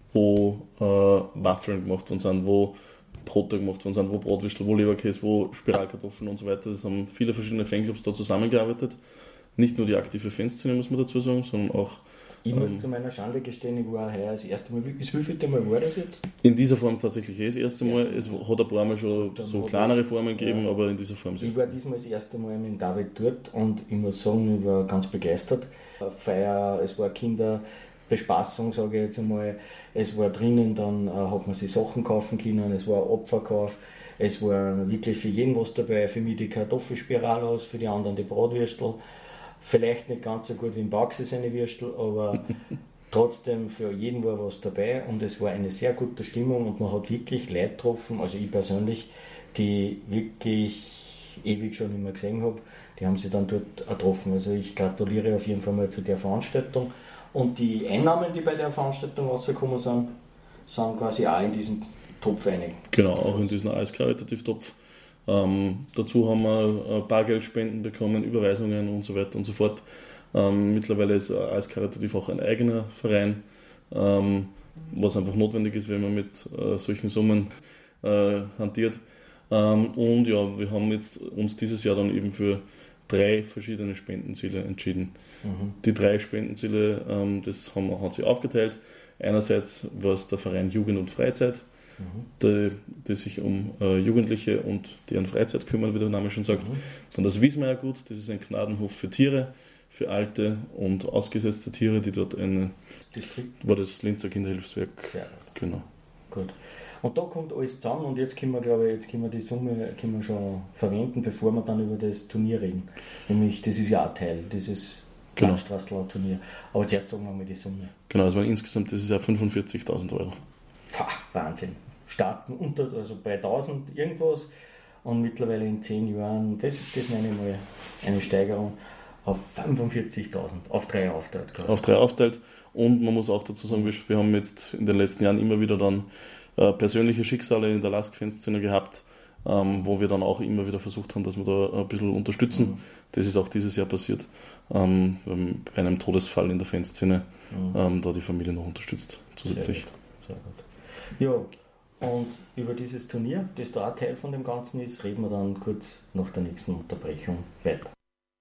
wo äh, Waffeln gemacht worden sind, wo Brote gemacht worden sind, wo Bratwürstel, wo Leberkäse, wo Spiralkartoffeln und so weiter. Das haben viele verschiedene Fanclubs da zusammengearbeitet. Nicht nur die aktive Fanszene, muss man dazu sagen, sondern auch... Ich muss ähm, zu meiner Schande gestehen, ich war heuer das erste Mal. Wie vielte Mal war das jetzt? In dieser Form tatsächlich eh das erste Mal. Es hat ein paar Mal schon dann so kleinere Formen gegeben, ja. aber in dieser Form... Ich war diesmal das erste Mal mit David dort und ich muss sagen, ich war ganz begeistert. Feier, es war Kinderbespaßung, sage ich jetzt einmal. Es war drinnen, dann äh, hat man sich Sachen kaufen können, es war Abverkauf. Es war wirklich für jeden was dabei, für mich die Kartoffelspirale aus, für die anderen die Bratwürstel. Vielleicht nicht ganz so gut wie im Baxi seine Würstel, aber trotzdem für jeden war was dabei und es war eine sehr gute Stimmung und man hat wirklich Leute getroffen, also ich persönlich, die wirklich ewig schon nicht mehr gesehen habe, die haben sich dann dort getroffen. Also ich gratuliere auf jeden Fall mal zu der Veranstaltung und die Einnahmen, die bei der Veranstaltung rausgekommen sind, sind quasi auch in diesem Topf einig. Genau, auch in diesem A S K-Karitativ-Topf. Ähm, dazu haben wir ein paar Geldspenden bekommen, Überweisungen und so weiter und so fort. Ähm, mittlerweile ist A S Karitativ auch ein eigener Verein, ähm, was einfach notwendig ist, wenn man mit äh, solchen Summen äh, hantiert. Ähm, und ja, wir haben jetzt uns dieses Jahr dann eben für drei verschiedene Spendenziele entschieden. Mhm. Die drei Spendenziele, ähm, das haben wir, hat sich aufgeteilt. Einerseits war es der Verein Jugend und Freizeit, Die, die sich um äh, Jugendliche und deren Freizeit kümmern, wie der Name schon sagt. Mhm. Dann das Wiesmeiergut, das ist ein Gnadenhof für Tiere, für alte und ausgesetzte Tiere, die dort eine, Distrikt war das Linzer Kinderhilfswerk. Ja. Genau. Gut. Und da kommt alles zusammen und jetzt können wir, glaube ich, jetzt können wir die Summe können wir schon verwenden, bevor wir dann über das Turnier reden. Nämlich, das ist ja auch Teil dieses genau. Landstraßler Turnier. Aber zuerst sagen wir mal die Summe. Genau, also insgesamt das ist ja fünfundvierzigtausend Euro. Pah, Wahnsinn. Starten unter, also bei tausend irgendwas und mittlerweile in zehn Jahren, das, das nenne ich mal eine Steigerung auf fünfundvierzigtausend, auf drei aufteilt. Quasi. Auf drei aufteilt und man muss auch dazu sagen, wir haben jetzt in den letzten Jahren immer wieder dann äh, persönliche Schicksale in der Lask-Fanszene gehabt, ähm, wo wir dann auch immer wieder versucht haben, dass wir da ein bisschen unterstützen. Mhm. Das ist auch dieses Jahr passiert, ähm, bei einem Todesfall in der Fanszene, mhm. ähm, da die Familie noch unterstützt zusätzlich. Sehr gut. Sehr gut. Ja. Und über dieses Turnier, das da auch Teil von dem Ganzen ist, reden wir dann kurz nach der nächsten Unterbrechung weiter.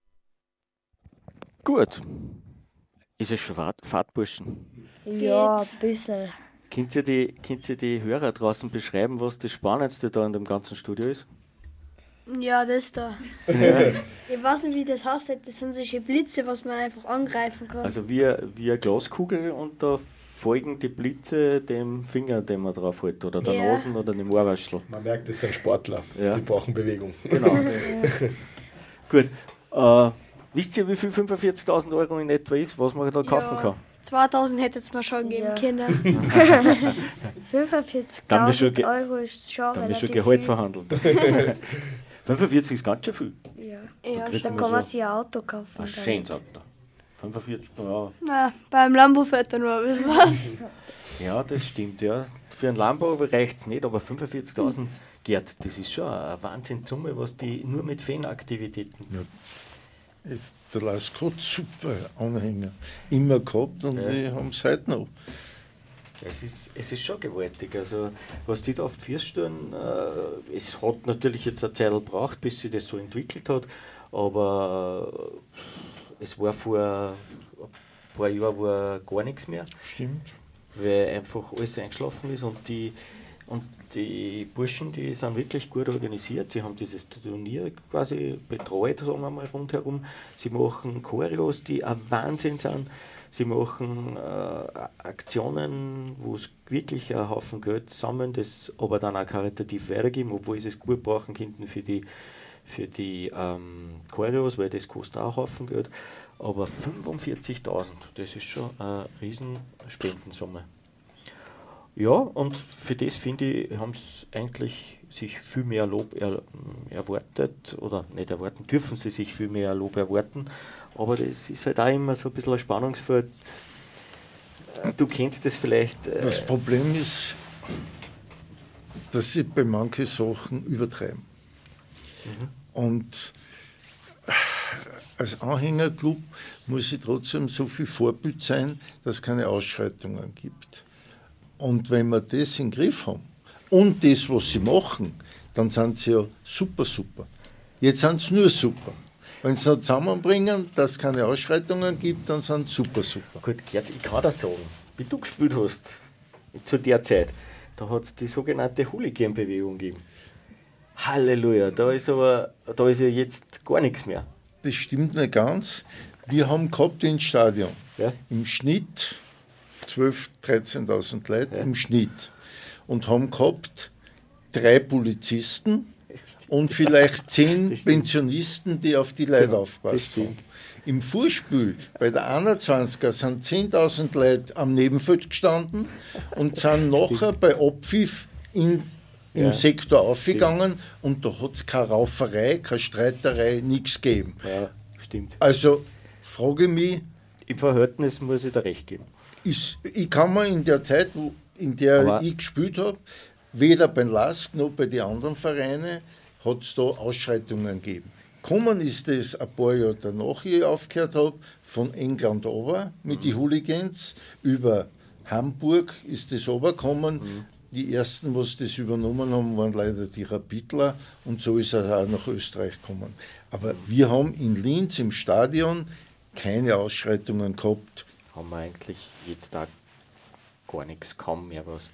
Gut. Ist es schon Fahrtburschen? Ja, ein bisschen. Könnt ihr, die, könnt ihr die Hörer draußen beschreiben, was das Spannendste da in dem ganzen Studio ist? Ja, das da. Ja. Ich weiß nicht, wie das heißt. Das sind solche Blitze, was man einfach angreifen kann. Also wie, wie eine Glaskugel und da folgen die Blitze dem Finger, den man drauf hält, oder der ja. Nase oder dem Ohrwaschel. Man merkt, das sind Sportler, ja. Die brauchen Bewegung. Genau. Ja. Gut. Äh, wisst ihr, wie viel fünfundvierzigtausend Euro in etwa ist, was man da kaufen ja. kann? zweitausend hätte es mir schon geben ja. können. fünfundvierzigtausend Euro ist schon Dann ist schon Gehalt verhandelt. fünfundvierzig ist ganz schön viel. Ja, ja da, da kann man sich ein Auto kaufen. Ein schönes Auto. fünfundvierzig, ja. Na, beim Lambo fällt da nur ein bisschen was. Ja, das stimmt, ja. Für ein Lambo reicht es nicht, aber fünfundvierzigtausend, Gerd, das ist schon eine Wahnsinnssumme, was die nur mit Fanaktivitäten. Ja. Jetzt, der Lask hat super Anhänger immer gehabt und ja. die haben es heute noch. Es ist, es ist schon gewaltig. Also, was die da auf die Füße stellen, äh, es hat natürlich jetzt eine Zeit gebraucht, bis sich das so entwickelt hat, aber äh, es war vor ein paar Jahren war gar nichts mehr. Stimmt. Weil einfach alles eingeschlafen ist und die, und die Burschen, die sind wirklich gut organisiert. Sie haben dieses Turnier quasi betreut, sagen wir mal, rundherum. Sie machen Choreos, die ein Wahnsinn sind. Sie machen äh, Aktionen, wo es wirklich einen Haufen Geld sammeln, das aber dann auch karitativ weitergeben, obwohl sie es gut brauchen könnten für die, für die ähm, Choreos, weil das kostet auch einen Haufen Geld. Aber fünfundvierzigtausend, das ist schon eine riesen Spendensumme. Ja, und für das finde ich, haben sie eigentlich sich viel mehr Lob er, erwartet, oder nicht erwarten, dürfen sie sich viel mehr Lob erwarten. Aber das ist halt auch immer so ein bisschen ein Spannungsfeld. Du kennst das vielleicht. Äh das Problem ist, dass sie bei manchen Sachen übertreiben. Mhm. Und als Anhängerclub muss ich trotzdem so viel Vorbild sein, dass es keine Ausschreitungen gibt. Und wenn wir das in den Griff haben und das, was sie machen, dann sind sie ja super, super. Jetzt sind sie nur super. Wenn sie noch zusammenbringen, dass es keine Ausschreitungen gibt, dann sind sie super, super. Gut, Gerd, ich kann das sagen, wie du gespielt hast, zu der Zeit, da hat es die sogenannte Hooligan-Bewegung gegeben. Halleluja, da ist aber da ist ja jetzt gar nichts mehr. Das stimmt nicht ganz. Wir haben gehabt ins Stadion ja? im Schnitt zwölftausend, dreizehntausend Leute ja. im Schnitt und haben gehabt drei Polizisten und vielleicht zehn Pensionisten, die auf die Leute aufpasst haben. Im Vorspiel bei der einundzwanziger sind zehntausend Leute am Nebenfeld gestanden und sind nachher bei Abpfiff in im ja, Sektor aufgegangen stimmt. Und da hat es keine Rauferei, keine Streiterei, nichts gegeben. Ja, stimmt. Also frage mich... Im Verhältnis muss ich da recht geben. Ist, ich kann mir in der Zeit, wo, in der Aber ich gespielt habe, weder beim L A S K noch bei den anderen Vereinen, hat es da Ausschreitungen gegeben. Kommen ist es ein paar Jahre danach, ich aufgehört habe, von England runter mit mhm. den Hooligans, über Hamburg ist das runtergekommen. Mhm. Die ersten, was das übernommen haben, waren leider die Rapidler und so ist er auch nach Österreich gekommen. Aber wir haben in Linz im Stadion keine Ausschreitungen gehabt. Haben wir eigentlich jetzt da gar nichts, kaum mehr was.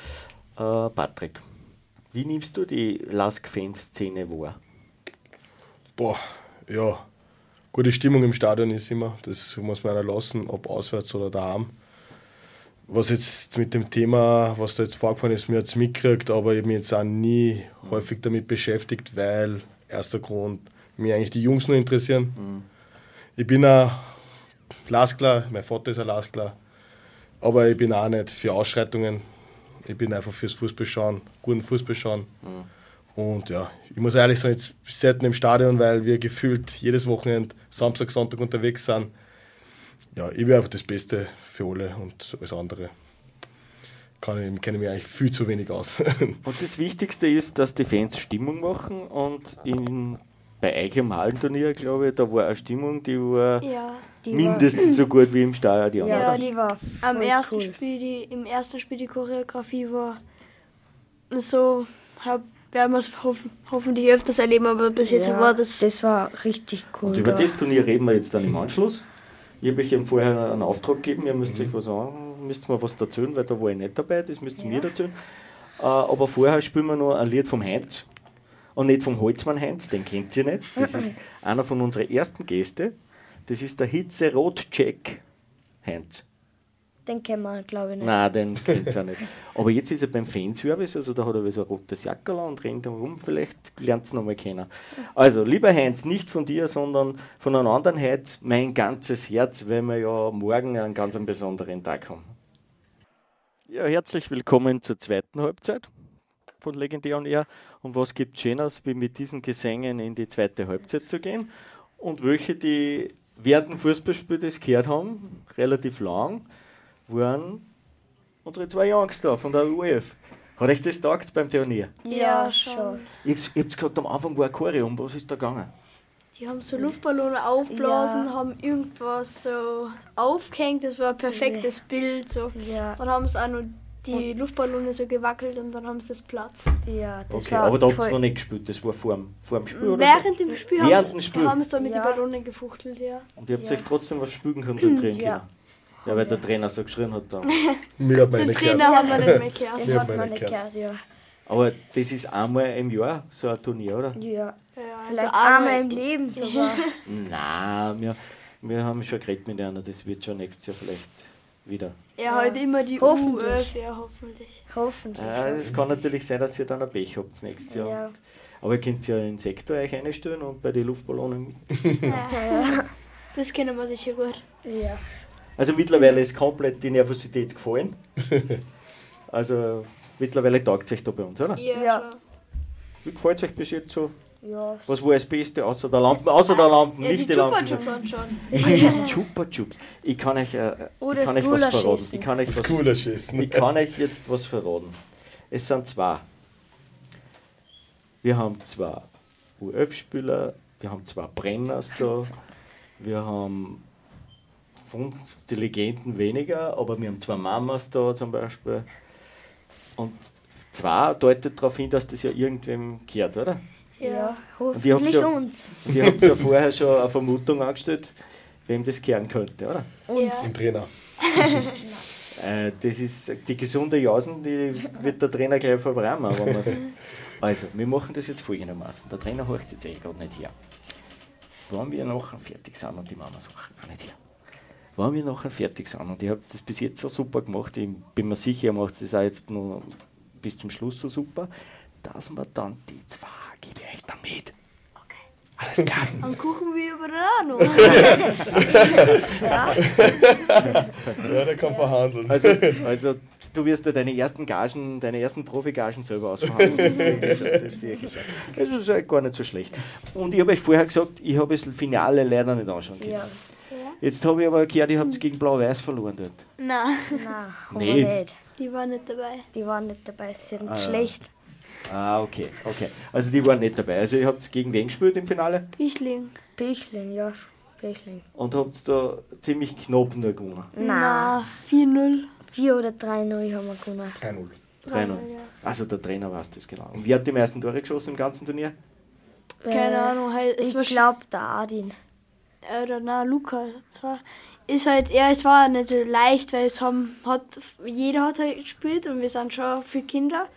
Äh, Patrick, wie nimmst du die L A S K-Fanszene wahr? Boah, ja, gute Stimmung im Stadion ist immer, das muss man einer lassen, ob auswärts oder daheim. Was jetzt mit dem Thema, was da jetzt vorgefallen ist, mir hat es mitgekriegt, aber ich habe mich jetzt auch nie mhm. häufig damit beschäftigt, weil, erster Grund, mich eigentlich die Jungs nur interessieren. Mhm. Ich bin ein Laskler, mein Vater ist ein Laskler, aber ich bin auch nicht für Ausschreitungen. Ich bin einfach fürs Fußballschauen, guten Fußballschauen. Mhm. Und ja, ich muss ehrlich sagen, jetzt selten im Stadion, weil wir gefühlt jedes Wochenende Samstag, Sonntag unterwegs sind. Ja, ich will einfach das Beste für alle und alles andere kann ich, kenne ich mich eigentlich viel zu wenig aus. Und das Wichtigste ist, dass die Fans Stimmung machen und in, bei euch im Hallenturnier, glaube ich, da war eine Stimmung, die war ja, die mindestens war so gut wie im Stadion. Ja, oder? Die war am ersten cool. Spiel, die, im ersten Spiel die Choreografie war so, hab, werden wir es hoffen, hoffentlich öfters erleben, aber bis jetzt ja, war das... Das war richtig cool. Und über da. das Turnier reden wir jetzt dann im Anschluss. Ich habe euch eben vorher einen Auftrag gegeben, ihr müsst mhm. euch was an, müsst mir was erzählen, weil da war ich nicht dabei, das müsst ihr ja. mir erzählen. Äh, aber vorher spielen wir noch ein Lied vom Heinz. Und nicht vom Holzmann Heinz, den kennt ihr nicht. Das ist einer von unseren ersten Gäste. Das ist der Hitze-Rot-Jack Heinz. Den kennen wir, glaube ich, nicht. Nein, den kennt ihr auch nicht. Aber jetzt ist er beim Fanservice, also da hat er so ein rotes Jackerl und rennt herum, vielleicht lernt es noch mal kennen. Also, lieber Heinz, nicht von dir, sondern von einem anderen Heinz, mein ganzes Herz, weil wir ja morgen einen ganz einen besonderen Tag haben. Ja, herzlich willkommen zur zweiten Halbzeit von Legendär on Air. Und was gibt es Schöneres, wie mit diesen Gesängen in die zweite Halbzeit zu gehen? Und welche, die während dem Fußballspiel das gehört haben, relativ lang, waren unsere zwei Jungs da von der U E F. Hat euch das taugt beim Turnier? Ja, schon. Ihr habt gesagt, am Anfang war ein Choreo. Um was ist da gegangen? Die haben so Luftballone aufblasen, ja. haben irgendwas so aufgehängt. Das war ein perfektes ja. Bild. So. Ja. Dann haben sie auch noch die und Luftballone so gewackelt und dann haben sie das platzt. Ja, das okay, war aber da habt ihr noch nicht gespielt, das war vor dem, vor dem Spiel, oder? Während so? dem Spiel haben sie da mit ja. den Ballonen gefuchtelt, ja. Und ihr habt ja. euch trotzdem was spülen konzentrieren ja. können? Ja, weil ja. der Trainer so geschrien hat dann. Mir hat Den Trainer haben wir nicht mehr gehört. Den hat man nicht gehört, ja. Aber das ist einmal im Jahr so ein Turnier, oder? Ja, ja vielleicht also einmal im Leben sogar. Nein, wir, wir haben schon geredet mit einer, das wird schon nächstes Jahr vielleicht wieder. Ja, ja. halt immer die hoffentlich. U E F, ja, hoffentlich. Hoffentlich. Ja, es kann natürlich sein, dass ihr dann ein Pech habt nächstes Jahr. Ja. Aber ihr könnt ja in den Sektor euch einstellen und bei den Luftballonen. Ja, das kennen wir sicher gut. Ja. Also mittlerweile ist komplett die Nervosität gefallen. Also mittlerweile taugt es euch da bei uns, oder? Ja. Ja. Wie gefällt es euch bis jetzt so? Ja. Was war das Beste außer der Lampen? Außer der Lampen, Ja, nicht die die Lampen. Chupa-Chups anschauen. Die Chupa Chups. Ich kann euch, äh, Oder ich kann das euch was Gulasch verraten. essen. Ich kann euch Das was, Gulasch essen. ich kann euch jetzt was verraten. Es sind zwei. Wir haben zwei U elf-Spieler, wir haben zwei Brenners da, wir haben fünf die Legenden weniger, aber wir haben zwei Mamas da zum Beispiel. Und zwei deutet darauf hin, dass das ja irgendwem gehört, oder? Ja, Und ihr habt hoffentlich ja, uns. und ihr habt ja vorher schon eine Vermutung angestellt, wem das gehören könnte, oder? Uns. Ein Trainer. Äh, das ist die gesunde Jausen, die wird der Trainer gleich verbrennen. Aber man's- also, wir machen das jetzt folgendermaßen. Der Trainer horcht jetzt eh gerade nicht her. Wenn wir nachher fertig sind und die Mama sagt, auch nicht her. Wenn wir nachher fertig sind und ihr habt das bis jetzt so super gemacht, ich bin mir sicher, ihr macht das auch jetzt noch bis zum Schluss so super, dass wir dann die zwei, gebe ich euch da mit. Alles klar. Am Kuchen wie über der noch. Ja, der kann verhandeln. Also, also du wirst ja deine ersten Gagen, deine ersten Profigagen selber ausverhandeln. Das sehe ich schon. Das sehe ich schon. Das ist ja gar nicht so schlecht. Und ich habe euch vorher gesagt, ich habe das Finale leider nicht anschauen können. Ja. Jetzt habe ich aber gehört, ihr habt es gegen Blau-Weiß verloren dort. Nein, Nein, haben Nicht. wir nicht. die waren nicht dabei. Die waren nicht dabei, sie sind Ah, ja. schlecht. Ah, okay, okay. Also die waren nicht dabei. Also ihr habt gegen wen gespielt im Finale? Bichling. Bichling, ja, Bichling. Und habt da ziemlich knapp nur gewonnen. Nein, vier null. vier oder drei null haben wir gewonnen. drei null. drei null. Ja. Also der Trainer weiß das genau. Und wer hat die meisten Tore geschossen im ganzen Turnier? Keine Ahnung, halt, es Ich war glaube, der Adin. oder na Luca zwar ist halt ja, es war nicht so leicht, weil es haben hat jeder hat halt gespielt und wir sind schon viele Kinder,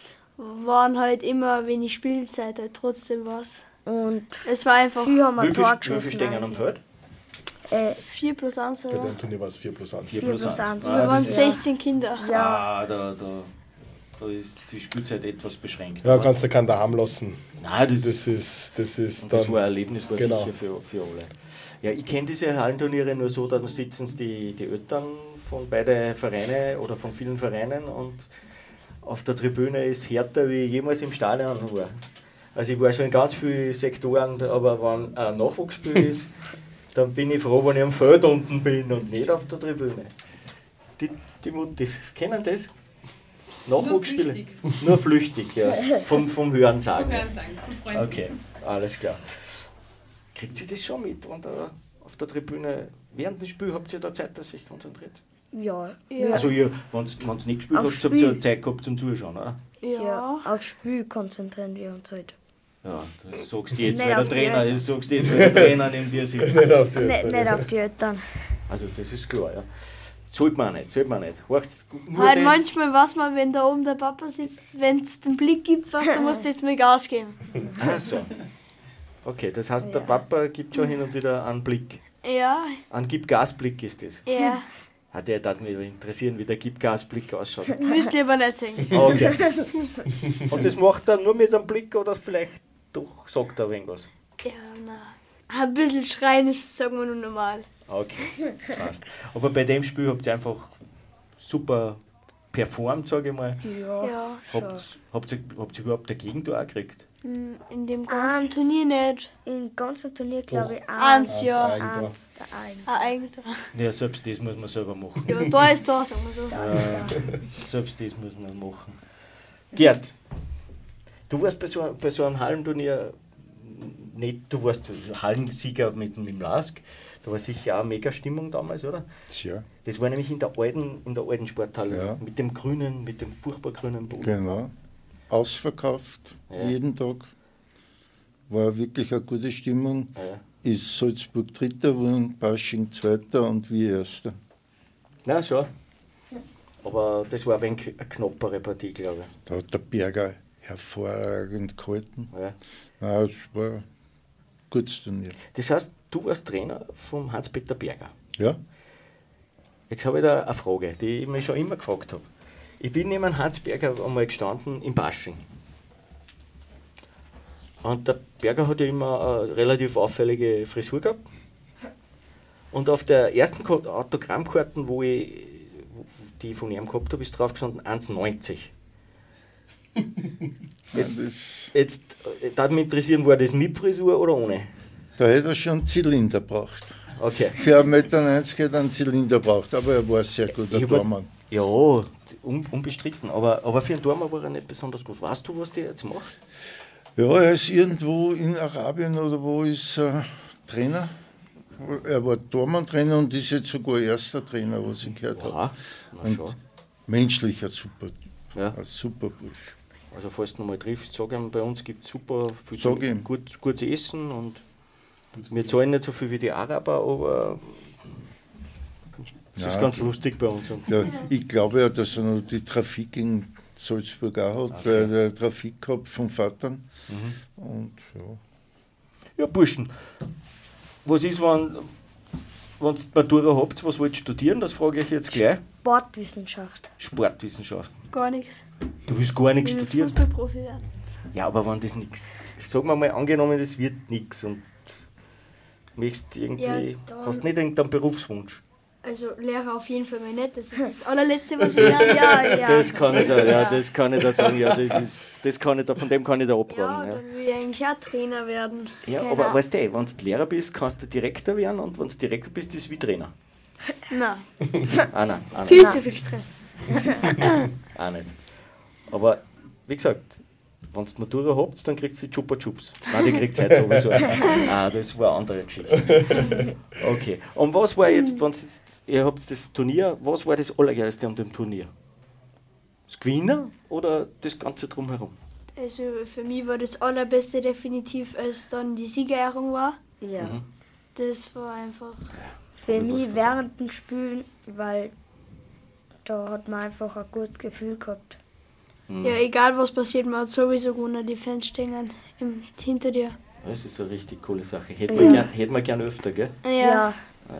waren halt immer wenig Spielzeit, halt trotzdem was. Und Es war einfach viel haben wir Wie viel, Tor wie viel geschossen. stehen am Feld? Äh, vier plus eins, Bei oder? dem Turnier war es vier plus eins. vier vier plus plus eins. eins. Ah, Wir waren das ist- sechzehn Kinder. Ja, Ah, da, da, da ist die Spielzeit etwas beschränkt. Ja, kannst du keinen daheim lassen. Nein, das, Das ist, das ist und das dann. war ein Erlebnis, war Genau. sicher für, für alle. Ja, ich kenne diese Hallenturniere nur so, da sitzen die, die Eltern von beiden Vereinen oder von vielen Vereinen und auf der Tribüne ist härter, wie ich jemals im Stadion war. Also ich war schon in ganz vielen Sektoren, aber wenn ein Nachwuchsspiel ist, dann bin ich froh, wenn ich am Feld unten bin und nicht auf der Tribüne. Die, die Muttis kennen das? Nachwuchsspiele? flüchtig. Nur flüchtig, ja. Vom, vom Hören sagen. Vom Hören sagen, von Freunden. Okay, alles klar. Kriegt sie das schon mit, wenn da auf der Tribüne während des Spiels habt ihr da Zeit, dass ihr euch konzentriert? ja, Ja. Also ihr, wenn ihr nicht gespielt Auf habt, habt ihr Spiel. Zeit gehabt zum Zuschauen, oder? Ja. ja. Aufs Spiel konzentrieren wir uns halt. Ja, das sagst du jetzt, Nicht weil der auf die Trainer, Eltern. das sagst du jetzt, weil der Trainer neben dir sitzt. Nicht auf die Nicht, Eltern. nicht auf die Eltern. Also das ist klar, ja. Sollte man nicht, sollte man nicht. Horcht's, nur Halt das, manchmal weiß man, wenn da oben der Papa sitzt, wenn es den Blick gibt, was, dann musst du jetzt mal Gas geben. Ach so. Okay, das heißt, der Papa gibt schon hin und wieder einen Blick. Ja, Ein Gib-Gas-Blick ist das. ja. Hat der darf mich interessieren, wie der Gib-Gas-Blick ausschaut. Müsst ihr aber nicht sehen. Okay. Und das macht er nur mit einem Blick oder vielleicht doch sagt er irgendwas? Ja, na. Ein bisschen schreien ist, sagen wir nur normal. Okay, passt. Aber bei dem Spiel habt ihr einfach super performt, sage ich mal. Ja, Ja. schon. Habt, habt, ihr, habt ihr überhaupt dagegen da auch gekriegt? In in dem ganzen Eins. Turnier nicht. Im ganzen Turnier glaube ich Eins, eins. ja. Eigentor. Eins, der Eigen. Ein Eigentor. Ja, selbst das muss man selber machen. Ja, da ist da, sagen wir so. Äh, selbst das muss man machen. Gerd, du warst bei so, bei so einem Hallenturnier nicht, du warst Hallensieger mit, mit dem Lask. Da war sicher auch mega Stimmung damals, oder? Tja, Das war nämlich in der alten, in der alten Sporthalle. Ja. Mit dem grünen, mit dem furchtbar grünen Boden. genau. Ausverkauft, Ja. jeden Tag. War wirklich eine gute Stimmung. Ja. Ist Salzburg Dritter geworden, Pasching Zweiter und wir Erster. Na schon. Aber das war ein wenig eine knappere Partie, glaube ich. Da hat der Berger hervorragend gehalten. Ja. Nein, es war ein gutes Turnier. Das heißt, du warst Trainer vom Hans-Peter Berger. Ja, Jetzt habe ich da eine Frage, die ich mich schon immer gefragt habe. Ich bin neben Hans Berger einmal gestanden in Pasching. Und der Berger hat ja immer eine relativ auffällige Frisur gehabt. Und auf der ersten Autogrammkarten, wo ich, die ich von ihm gehabt habe, ist drauf gestanden eins neunzig. Jetzt, jetzt darf mich interessieren, war das mit Frisur oder ohne? Da hätte er schon einen Zylinder gebraucht. Okay. Für einen Meter neunzig hätte er einen Zylinder gebraucht, aber er war ein sehr guter Tormann. Ja, un, unbestritten, aber, aber für einen Tormann war er nicht besonders gut. Weißt du, was der jetzt macht? Ja, er ist irgendwo in Arabien oder wo ist er Trainer. Er war Tormann-Trainer und ist jetzt sogar erster Trainer, was ich gehört wow. habe. Und menschlich ein super, ja. ein super Bursch. Also falls du noch mal triffst, sag ihm, bei uns gibt es super viel zu, gut, gut zu essen und wir zahlen nicht so viel wie die Araber, aber das ja, ist ganz lustig bei uns. Ja, ich glaube ja, dass er noch die Trafik in Salzburg auch hat, okay. weil er Trafik gehabt vom Vater. Mhm. Und ja. Ja, Burschen, was ist, wenn wenn ihr Matura habt, was wollt ihr studieren? Das frage ich jetzt gleich. Sportwissenschaft. Sportwissenschaft. Gar nichts. Du willst gar nichts ich will studieren? Fußballprofi werden. Ja, aber wenn das nichts. Sagen wir mal, angenommen, das wird nichts und möchtest irgendwie. Ja, hast nicht irgendeinen Berufswunsch? Also Lehrer auf jeden Fall mal nicht. Das ist das allerletzte, was ich lerne. Ja, ja. Das kann ich da, ja, das kann ich da sagen. Ja, das ist, das kann ich da, von dem kann ich da abraten. Ja, dann will ich eigentlich auch Trainer werden. Ja, Keine aber Ahnung. weißt du, wenn du Lehrer bist, kannst du Direktor werden und wenn du Direktor bist, ist es wie Trainer. Nein. ah, nein, ah, nein. Viel zu viel Stress. Auch nicht. Aber wie gesagt, wenn ihr Matura habt, dann kriegt ihr die Chupa Chups. Nein, die kriegt ihr heute sowieso. Ah, das war eine andere Geschichte. Okay. Und was war jetzt, wenn jetzt, ihr habt das Turnier, was war das Allergeilste an dem Turnier? Das Gewinnen oder das Ganze drumherum? Also für mich war das Allerbeste definitiv, als dann die Siegerehrung war. Ja. Mhm. Das war einfach... Für mich während dem Spielen, weil da hat man einfach ein gutes Gefühl gehabt. Mhm. Ja, egal was passiert, man hat sowieso gewonnen, die Fans stehen im, hinter dir. Das ist eine richtig coole Sache. Hätten wir, ja. gern, hätten wir gern öfter, gell? Ja. Ja,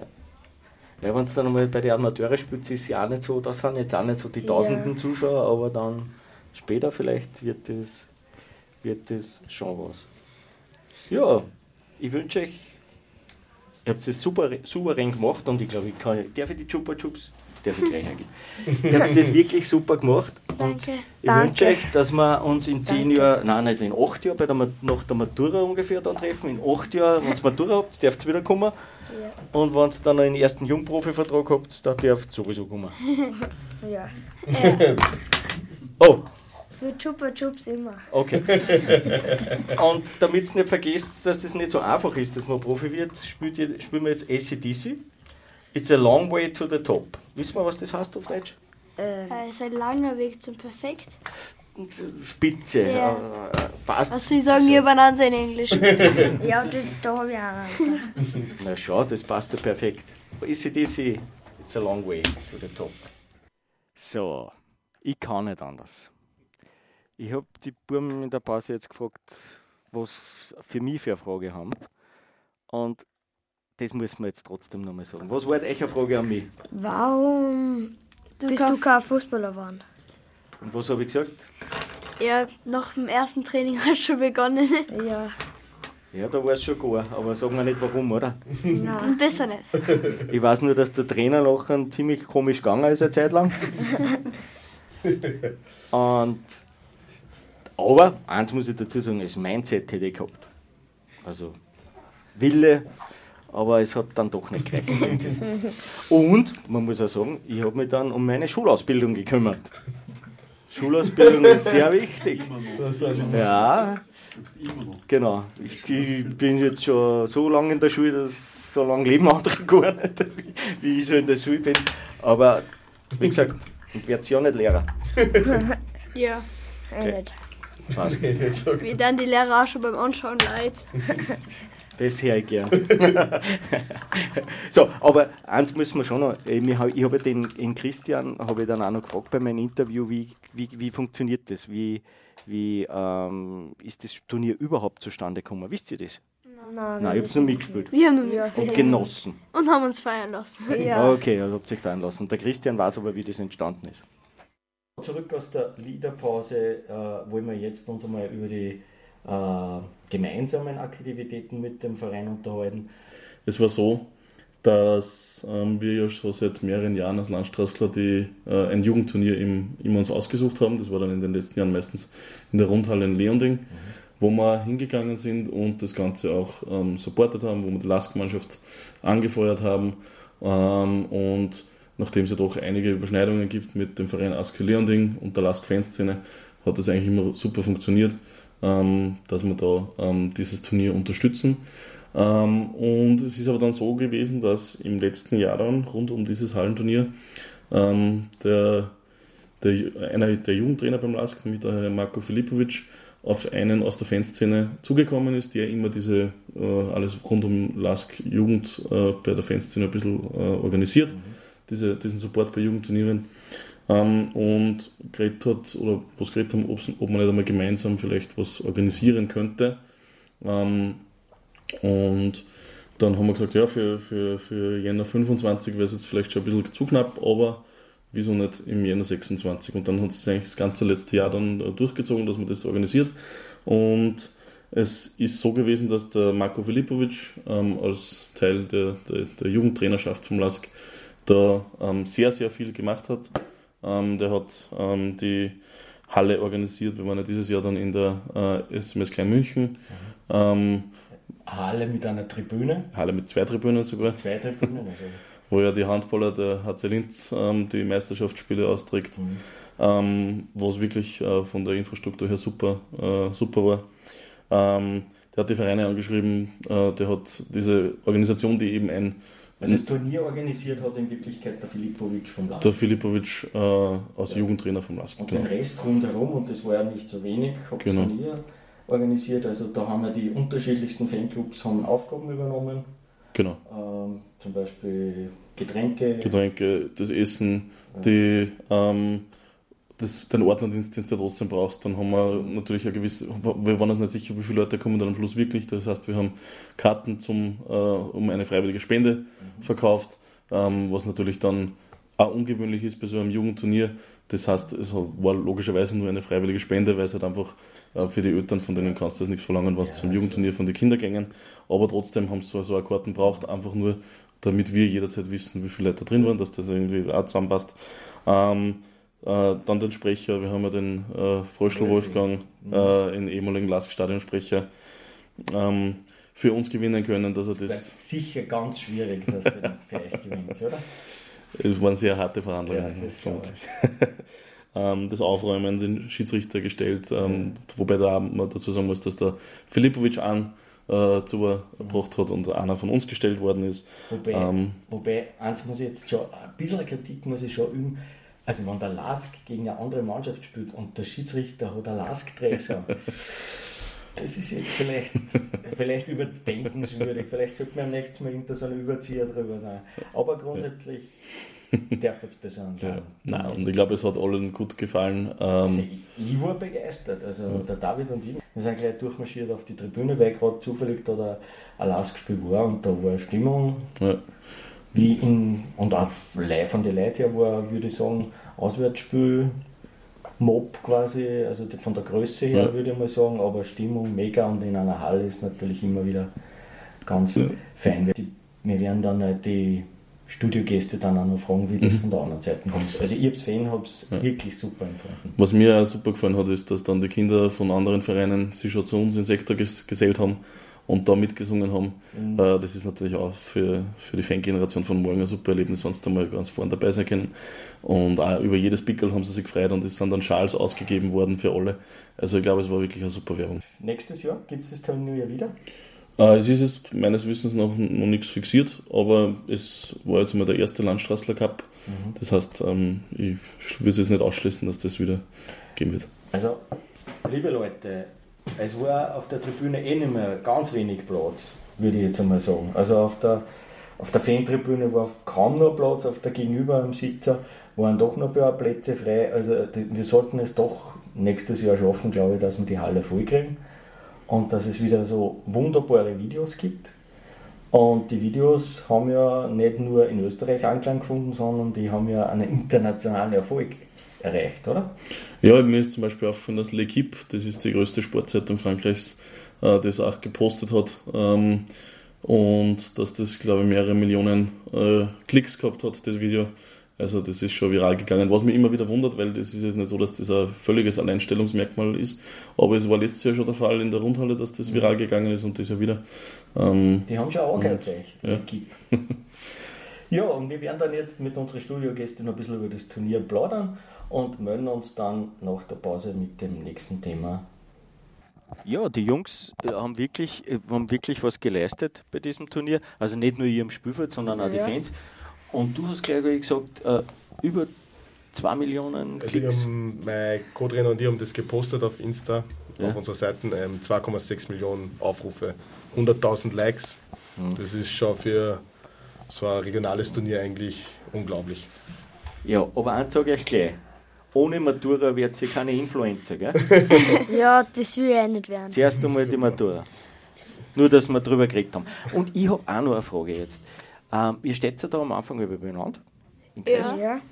ja wenn es dann einmal bei den Amateuren spielt, ist es ja auch nicht so, da sind jetzt auch nicht so die tausenden ja. Zuschauer, aber dann später vielleicht wird das, wird das schon was. Ja, ich wünsche euch, ihr habt es super, souverän gemacht und ich glaube, ich kann, darf ich die Chupa Chups? Darf ich gleich eingeben. Ihr habt das wirklich super gemacht. Und Danke. ich wünsche euch, dass wir uns in zehn Jahren, nein, nicht in acht Jahren, bei der, nach der Matura ungefähr dann treffen. In acht Jahren, wenn ihr Matura habt, dürft ihr wieder kommen. Ja. Und wenn ihr dann noch einen ersten Jungprofi-Vertrag habt, dann dürft ihr sowieso kommen. Ja. Äh. Oh! Für Chupa Chups immer. Okay. Und damit ihr nicht vergesst, dass das nicht so einfach ist, dass man Profi wird, spielt ihr, spielen wir jetzt A C D C. It's a long way to the top. Wissen wir, was das heißt auf Deutsch? Äh, es ist ein langer Weg zum Perfekt. Spitze. Ja. Äh, passt. Also ich sage mir Bananza in Englisch. Ja, das, da habe ich auch einen. Na schau, das passt ja perfekt. A C D C, it's a long way to the top. So, ich kann nicht anders. Ich habe die Buben in der Pause jetzt gefragt, was für mich für eine Frage haben. Und das muss man jetzt trotzdem nochmal sagen. Was war eure Frage an mich? Warum du bist du kein Fußballer geworden? Und was habe ich gesagt? Ja, nach dem ersten Training hast du schon begonnen. Ja. Ja, da war es schon gut, aber sagen wir nicht warum, oder? Nein. Besser nicht. Ich weiß nur, dass der Trainer nachher ziemlich komisch gegangen ist eine Zeit lang. Und, aber, eins muss ich dazu sagen, das Mindset hätte ich gehabt. Also, Wille, aber es hat dann doch nicht gereicht. Und, man muss auch sagen, ich habe mich dann um meine Schulausbildung gekümmert. Schulausbildung ist sehr wichtig. Ja, genau. Ich, ich bin jetzt schon so lange in der Schule, dass so lange leben andere gar nicht, wie ich so in der Schule bin. Aber, wie gesagt, ich werde ja nicht Lehrer. Ja. Okay. Nicht. Passt. Wie dann die Lehrer auch schon beim Anschauen leid. Das höre ich gern. So, aber eins müssen wir schon noch, ich habe ja den, den Christian habe ich dann auch noch gefragt bei meinem Interview, wie, wie, wie funktioniert das? Wie, wie ähm, ist das Turnier überhaupt zustande gekommen? Wisst ihr das? Nein, Nein, ich habe es noch mitgespielt. Wir haben nur Ja. Und genossen. Und haben uns feiern lassen. Ja. Okay, also habt ihr euch feiern lassen. Der Christian weiß aber, wie das entstanden ist. Zurück aus der Liederpause äh, wollen wir jetzt uns einmal über die äh, gemeinsamen Aktivitäten mit dem Verein unterhalten? Es war so, dass ähm, wir ja schon seit mehreren Jahren als Landstraßler die, äh, ein Jugendturnier im, immer uns ausgesucht haben. Das war dann in den letzten Jahren meistens in der Rundhalle in Leonding, mhm. wo wir hingegangen sind und das Ganze auch ähm, supportet haben, wo wir die Lask-Mannschaft angefeuert haben. Ähm, und nachdem es ja doch einige Überschneidungen gibt mit dem Verein Aske Leonding und der Lask-Fanszene, hat das eigentlich immer super funktioniert, ähm, dass wir da ähm, dieses Turnier unterstützen. Ähm, und es ist aber dann so gewesen, dass im letzten Jahr dann rund um dieses Hallenturnier ähm, der, der, einer der Jugendtrainer beim Lask, mit der Marko Filipovic, auf einen aus der Fanszene zugekommen ist, der immer diese äh, alles rund um Lask Jugend äh, bei der Fanszene ein bisschen äh, organisiert, mhm. diese, diesen Support bei Jugendturnieren. Ähm, und geredet hat, oder was geredet haben, ob man nicht einmal gemeinsam vielleicht was organisieren könnte. Ähm, Und dann haben wir gesagt, ja, für, für, für Jänner fünfundzwanzig wäre es jetzt vielleicht schon ein bisschen zu knapp, aber wieso nicht im Jänner sechsundzwanzig? Und dann hat es eigentlich das ganze letzte Jahr dann durchgezogen, dass man das organisiert. Und es ist so gewesen, dass der Marko Filipovic ähm, als Teil der, der, der Jugendtrainerschaft vom Lask da ähm, sehr, sehr viel gemacht hat. Ähm, der hat ähm, die Halle organisiert. Wir waren ja dieses Jahr dann in der äh, S M S Klein München. Mhm. Ähm, Halle mit einer Tribüne. Halle mit zwei Tribünen sogar. Zwei Tribünen, also. Wo ja die Handballer der H C Linz ähm, die Meisterschaftsspiele austrägt. Mhm. Ähm, wo es wirklich äh, von der Infrastruktur her super, äh, super war. Ähm, der hat die Vereine angeschrieben, äh, der hat diese Organisation, die eben ein... Also das Turnier organisiert hat in Wirklichkeit der Filipovic vom Lask. Der Filipovic äh, als ja. Jugendtrainer vom Lask. Und genau. Den Rest rundherum, und das war ja nicht so wenig, hat das genau. Turnier organisiert. Also da haben wir die unterschiedlichsten Fanclubs haben Aufgaben übernommen. Genau. Ähm, zum Beispiel Getränke. Getränke, das Essen, ja. die, ähm, das, den Ordnerdienst, den du trotzdem brauchst. Dann haben wir natürlich eine gewisse, wir waren uns nicht sicher, wie viele Leute kommen dann am Schluss wirklich. Das heißt, wir haben Karten zum, äh, um eine freiwillige Spende mhm. verkauft, ähm, was natürlich dann auch ungewöhnlich ist bei so einem Jugendturnier. Das heißt, es war logischerweise nur eine freiwillige Spende, weil es halt einfach äh, für die Eltern, von denen kannst du das nichts verlangen, was ja, zum Jugendturnier von den Kindern gingen. Aber trotzdem haben sie so, so eine Karten braucht, einfach nur, damit wir jederzeit wissen, wie viele Leute da drin waren, dass das irgendwie auch zusammenpasst. Ähm, äh, dann den Sprecher, wir haben ja den äh, Fröschl Wolfgang, mhm. äh, einen ehemaligen Lask-Stadionsprecher, ähm, für uns gewinnen können, dass er das... Das ist sicher ganz schwierig, dass du das für euch gewinnst, oder? Es waren sehr harte Verhandlungen. Ja, das, ähm, das Aufräumen, den Schiedsrichter gestellt, ähm, mhm. wobei da man dazu sagen muss, dass der Filipovic an äh, zugebracht hat und einer von uns gestellt worden ist. Wobei, ähm, wobei eins muss ich jetzt schon, ein bisschen Kritik muss ich schon üben, also wenn der Lask gegen eine andere Mannschaft spielt und der Schiedsrichter hat einen Lask-Dresser, das ist jetzt vielleicht, vielleicht überdenkenswürdig. Vielleicht sollte man am nächsten Mal hinter so einen Überzieher drüber sein. Aber grundsätzlich darf es besser anschauen. Ja. Nein, und ich glaube, es hat allen gut gefallen. Ähm also ich, ich war begeistert. Also ja. Der David und ich, wir sind gleich durchmarschiert auf die Tribüne, weil gerade zufällig da der ein Lask-Spiel war und da war Stimmung. Ja. Wie in, und auch live von den Leuten her war, würde ich sagen, Auswärtsspiel, Mob quasi, also von der Größe her ja. würde ich mal sagen, aber Stimmung mega und in einer Halle ist natürlich immer wieder ganz ja. fein. Wir werden dann halt die Studiogäste dann auch noch fragen, wie das mhm. von der anderen Seite kommt. Also ich als Fan habe es ja. wirklich super empfunden. Was mir auch super gefallen hat, ist, dass dann die Kinder von anderen Vereinen sich schon zu uns in den Sektor ges- gesellt haben und da mitgesungen haben. Mhm. Äh, das ist natürlich auch für, für die Fangeneration von morgen ein super Erlebnis, wenn sie da mal ganz vorne dabei sein können. Und auch über jedes Pickel haben sie sich gefreut und es sind dann Schals ausgegeben worden für alle. Also ich glaube, es war wirklich eine super Werbung. Nächstes Jahr gibt es das Turnier wieder? Äh, es ist jetzt meines Wissens noch, noch nichts fixiert, aber es war jetzt mal der erste Landstraßler Cup. Mhm. Das heißt, ähm, ich würde es jetzt nicht ausschließen, dass das wieder geben wird. Also, liebe Leute, es war auf der Tribüne eh nicht mehr ganz wenig Platz, würde ich jetzt einmal sagen. Also auf der, auf der Fantribüne war kaum noch Platz, auf der Gegenüber am Sitzer waren doch noch ein paar Plätze frei. Also wir sollten es doch nächstes Jahr schaffen, glaube ich, dass wir die Halle vollkriegen und dass es wieder so wunderbare Videos gibt. Und die Videos haben ja nicht nur in Österreich Anklang gefunden, sondern die haben ja einen internationalen Erfolg erreicht, oder? Ja, mir ist zum Beispiel aufgefallen, dass L'Équipe, das ist die größte Sportzeitung Frankreichs, äh, das auch gepostet hat. Ähm, und dass das, glaube ich, mehrere Millionen äh, Klicks gehabt hat, das Video. Also das ist schon viral gegangen, was mich immer wieder wundert, weil das ist jetzt nicht so, dass das ein völliges Alleinstellungsmerkmal ist, aber es war letztes Jahr schon der Fall in der Rundhalle, dass das viral gegangen ist und das ja wieder. Ähm, Die haben schon auch angehört gleich, ja. Ja, und wir werden dann jetzt mit unseren Studiogästen noch ein bisschen über das Turnier plaudern und melden uns dann nach der Pause mit dem nächsten Thema. Ja, die Jungs haben wirklich, haben wirklich was geleistet bei diesem Turnier, also nicht nur hier im Spielfeld, sondern auch die ja. Fans. Und du hast gleich gesagt, äh, über zwei Millionen Klicks. Also haben, mein Co-Trainer und ich haben das gepostet auf Insta, ja. auf unserer Seite, ähm, zwei Komma sechs Millionen Aufrufe, hunderttausend Likes. Mhm. Das ist schon für so ein regionales Turnier eigentlich unglaublich. Ja, aber eins sage ich euch gleich, ohne Matura wird sie keine Influencer, gell? Ja, das will ich auch nicht werden. Zuerst einmal die Matura. Nur, dass wir darüber geredet haben. Und ich habe auch noch eine Frage jetzt. Ähm, ihr steht ja da am Anfang über benannt. Ja. ja.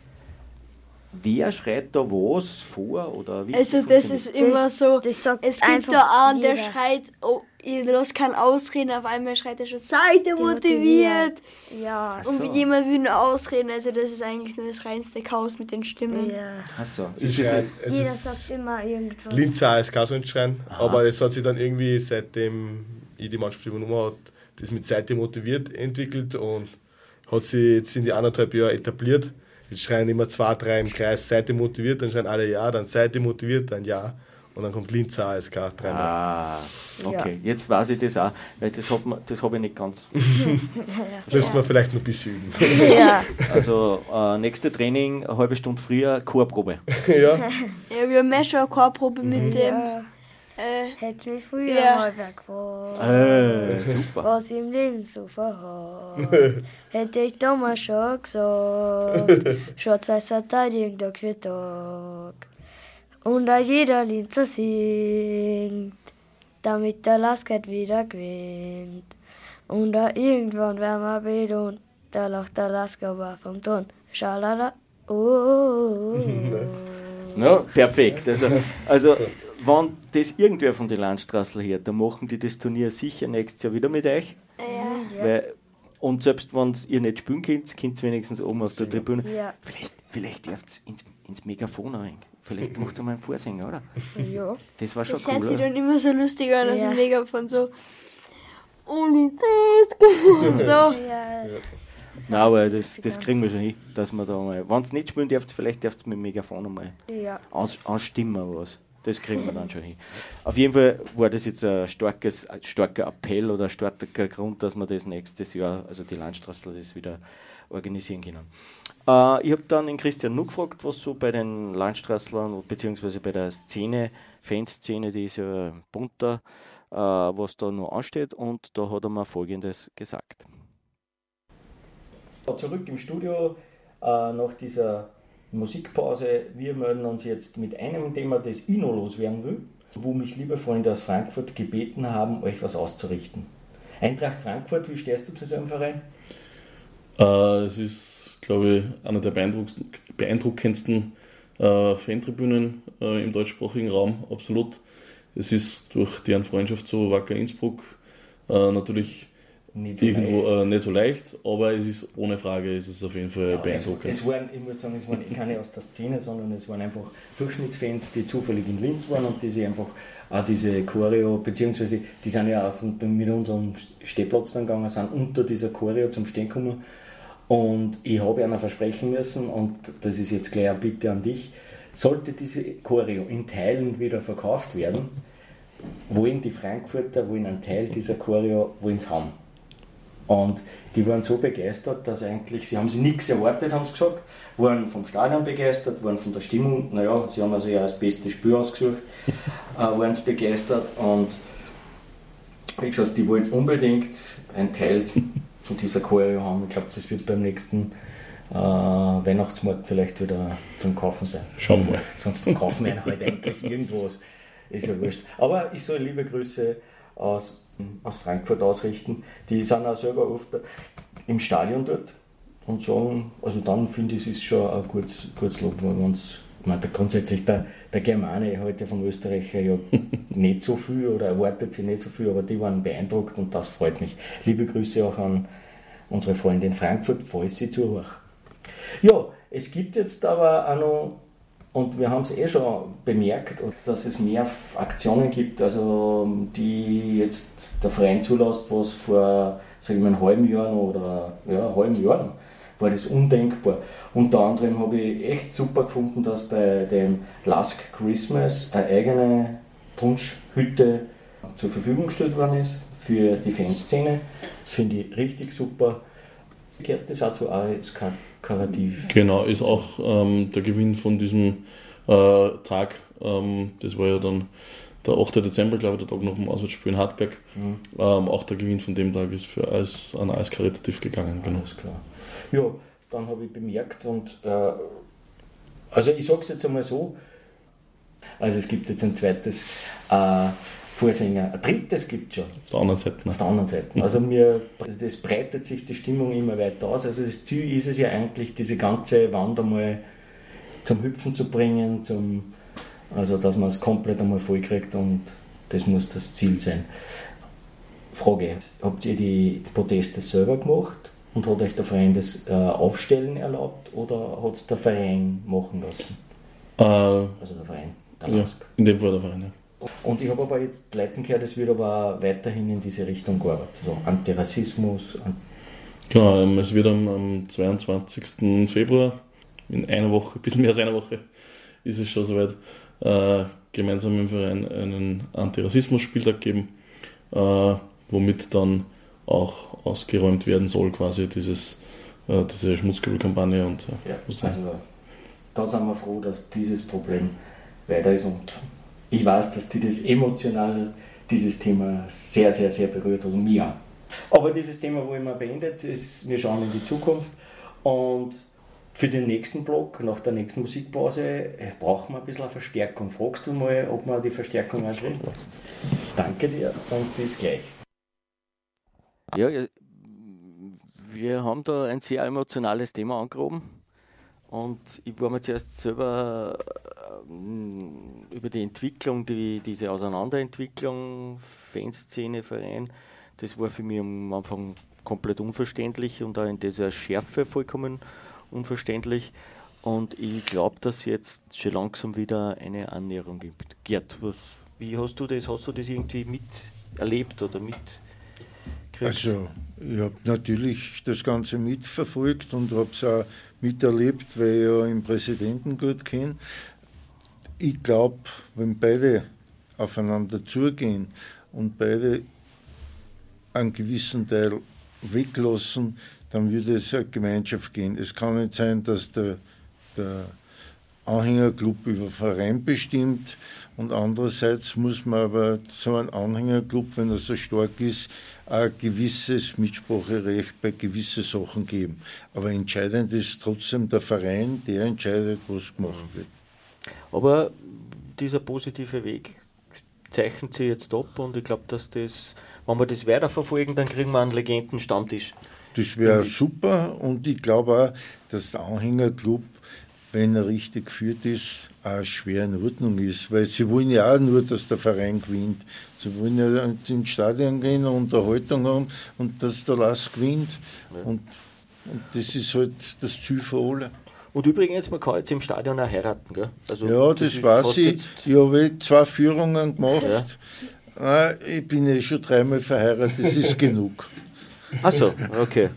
Wer schreit da was vor? Oder wie also das ist immer das, so, das es gibt da einen, der schreit, oh, ich lasse keinen ausreden, auf einmal schreit er schon, seid ihr motiviert? Ja. So. Und jemand will nur ausreden, also das ist eigentlich nur das reinste Chaos mit den Stimmen. Ja. Achso. Es ist ein, es Jeder ist sagt immer irgendwas. Linzer A S K so ein Schreien, aber es hat sich dann irgendwie, seitdem ich die Mannschaft übernommen habe, das mit Seite motiviert entwickelt und hat sich jetzt in die anderthalb Jahre etabliert. Jetzt schreien immer zwei, drei im Kreis Seite motiviert, dann schreien alle ja, dann Seite motiviert, dann ja. Und dann kommt Linzer A S K dreimal. Ah, okay. Ja. Jetzt weiß ich das auch, weil das habe hab ich nicht ganz. Müssen wir vielleicht noch ein bisschen üben. Ja. Also, äh, nächste Training, eine halbe Stunde früher, Chorprobe. Ja. Ja, wir haben ja schon eine Chorprobe mit mhm. dem. Ja. Äh, Hätte mich früher ja. mal gefragt, äh, super. was im Leben so verhat. Hätte ich damals schon gesagt, Schwarz-Weiß Verteidigung Tag für Tag. Und auch jeder Linzer singt, damit der Laskert wieder gewinnt. Und auch irgendwann werden wir belohnt, da lacht der Lasker aber vom Ton. Schalala, oh, oh, oh. Ja, perfekt. Also, also wenn das irgendwer von den Landstraßler hört, dann machen die das Turnier sicher nächstes Jahr wieder mit euch. Ja. Weil, und selbst wenn ihr nicht spielen könnt, könnt ihr wenigstens oben auf der ja. Tribüne. Ja. Vielleicht, vielleicht dürft ihr ins, ins Megafon rein. Vielleicht macht ihr mal einen Vorsänger, oder? Ja. Das war schon das cool. Das hört sich oder? dann immer so lustig an, aus ja. dem Megafon so. Ohne das. So. Ja. Nein, aber das, das kriegen wir schon hin, dass wir da mal, wenn es nicht spielen dürft, vielleicht dürft ihr mit dem Megafon einmal ja. ans, anstimmen was. Das kriegen wir dann schon hin. Auf jeden Fall war das jetzt ein, starkes, ein starker Appell oder ein starker Grund, dass wir das nächstes Jahr, also die Landstraßler, das wieder organisieren können. Äh, ich habe dann den Christian nur gefragt, was so bei den Landstraßlern beziehungsweise bei der Szene, Fanszene, die ist ja bunter, äh, was da noch ansteht, und da hat er mir Folgendes gesagt. Zurück im Studio äh, nach dieser Musikpause. Wir melden uns jetzt mit einem Thema, das ich noch loswerden will, wo mich liebe Freunde aus Frankfurt gebeten haben, euch was auszurichten. Eintracht Frankfurt, wie stehst du zu dem Verein? Äh, es ist, glaube ich, einer der beeindruckendsten äh, Fantribünen äh, im deutschsprachigen Raum, absolut. Es ist durch deren Freundschaft zu Wacker Innsbruck äh, natürlich Nicht so irgendwo äh, nicht so leicht, aber es ist ohne Frage, es ist auf jeden Fall ja, beeindruckend. Es, es waren, ich muss sagen, es waren keine aus der Szene, sondern es waren einfach Durchschnittsfans, die zufällig in Linz waren und die sich einfach auch diese Choreo, beziehungsweise die sind ja auf, mit unserem Stehplatz dann gegangen, sind unter dieser Choreo zum Stehen gekommen, und ich habe einer versprechen müssen, und das ist jetzt gleich eine Bitte an dich, sollte diese Choreo in Teilen wieder verkauft werden, wollen die Frankfurter wollen einen Teil dieser Choreo wollen sie haben. Und die waren so begeistert, dass eigentlich, sie haben sich nichts erwartet, haben sie gesagt, waren vom Stadion begeistert, waren von der Stimmung, naja, sie haben also ja das beste Spiel ausgesucht, äh, waren sie begeistert, und wie gesagt, die wollten unbedingt einen Teil von dieser Choreo haben. Ich glaube, das wird beim nächsten äh, Weihnachtsmarkt vielleicht wieder zum Kaufen sein. Schauen wir mal. Sonst verkaufen wir halt eigentlich irgendwas. Ist ja wurscht. Aber ich soll liebe Grüße aus, aus Frankfurt ausrichten. Die sind auch selber oft im Stadion dort und sagen, also dann finde ich, es ist schon ein gutes, gutes Lob, weil wenn es Ich meine, grundsätzlich der, der Germane hält ja vom Österreicher ja nicht so viel oder erwartet sich nicht so viel, aber die waren beeindruckt und das freut mich. Liebe Grüße auch an unsere Freunde in Frankfurt, falls sie zuhören. Ja, es gibt jetzt aber auch noch, und wir haben es eh schon bemerkt, dass es mehr Aktionen gibt, also die jetzt der Verein zulässt, was vor, sag ich mal, einem halben Jahr noch, oder ja, einem halben Jahr war das undenkbar. Unter anderem habe ich echt super gefunden, dass bei dem Last Christmas eine eigene Punschhütte zur Verfügung gestellt worden ist für die Fanszene. Finde ich richtig super. Gehört das auch zu A S K Karativ? Genau, ist auch ähm, der Gewinn von diesem äh, Tag. Ähm, das war ja dann der achte Dezember, glaube ich, der Tag nach dem Auswärtsspiel in Hartberg. Mhm. Ähm, auch der Gewinn von dem Tag ist für AS, an A S Karitativ gegangen. Genau. Alles klar. Ja, dann habe ich bemerkt und äh, also ich sage es jetzt einmal so, also es gibt jetzt ein zweites äh, Vorsänger, ein drittes gibt es schon. Auf der anderen Seite. Auf der anderen Seite. Also mir, das breitet sich die Stimmung immer weiter aus. Also das Ziel ist es ja eigentlich, diese ganze Wand einmal zum Hüpfen zu bringen, zum, also dass man es komplett einmal voll kriegt und das muss das Ziel sein. Frage, habt ihr die Proteste selber gemacht und hat euch der Verein das äh, Aufstellen erlaubt oder hat es der Verein machen lassen? Äh, also der Verein, der ja, in dem Fall der Verein, ja. Und ich habe aber jetzt Leuten gehört, es wird aber weiterhin in diese Richtung gearbeitet. So Antirassismus. An genau, es wird am, am zweiundzwanzigsten Februar, in einer Woche, ein bisschen mehr als einer Woche, ist es schon soweit, äh, gemeinsam mit dem Verein einen Antirassismus-Spieltag geben, äh, womit dann auch ausgeräumt werden soll, quasi dieses, äh, diese Schmutzkübelkampagne. Und, äh, ja, also da sind wir froh, dass dieses Problem weiter ist und ich weiß, dass die das emotional, dieses Thema sehr, sehr, sehr berührt hat und mich auch. Aber dieses Thema wollen wir beendet, ist, wir schauen in die Zukunft und für den nächsten Block, nach der nächsten Musikpause, brauchen wir ein bisschen eine Verstärkung. Fragst du mal, ob wir die Verstärkung anschauen? Danke dir und bis gleich. Ja, wir haben da ein sehr emotionales Thema angehoben. Und ich war mir zuerst selber äh, über die Entwicklung, die, diese Auseinanderentwicklung, Fanszene, Verein, das war für mich am Anfang komplett unverständlich und auch in dieser Schärfe vollkommen unverständlich. Und ich glaube, dass jetzt schon langsam wieder eine Annäherung gibt. Gerd, was, wie hast du das? Hast du das irgendwie miterlebt oder mit? Also, ich habe natürlich das Ganze mitverfolgt und habe es auch miterlebt, weil ich ja den Präsidenten gut kenne. Ich glaube, wenn beide aufeinander zugehen und beide einen gewissen Teil weglassen, dann würde es eine Gemeinschaft gehen. Es kann nicht sein, dass der, der Anhängerclub über den Verein bestimmt und andererseits muss man aber so einen Anhängerclub, wenn er so stark ist, ein gewisses Mitspracherecht bei gewissen Sachen geben. Aber entscheidend ist trotzdem der Verein, der entscheidet, was gemacht wird. Aber dieser positive Weg zeichnet sich jetzt ab und ich glaube, dass das, wenn wir das weiterverfolgen, dann kriegen wir einen Legendenstammtisch. Das wäre super und ich glaube auch, dass der Anhängerclub, wenn er richtig geführt ist, auch schwer in Ordnung ist. Weil sie wollen ja auch nur, dass der Verein gewinnt. Sie wollen ja ins Stadion gehen, eine Unterhaltung haben und dass der Lass gewinnt. Ja. Und, und das ist halt das Ziel für alle. Und übrigens, man kann jetzt im Stadion auch heiraten, gell? Also, ja, das, das weiß ich. Ich habe zwei Führungen gemacht. Ja. Ah, ich bin ja schon dreimal verheiratet, das ist genug. Ach so, okay.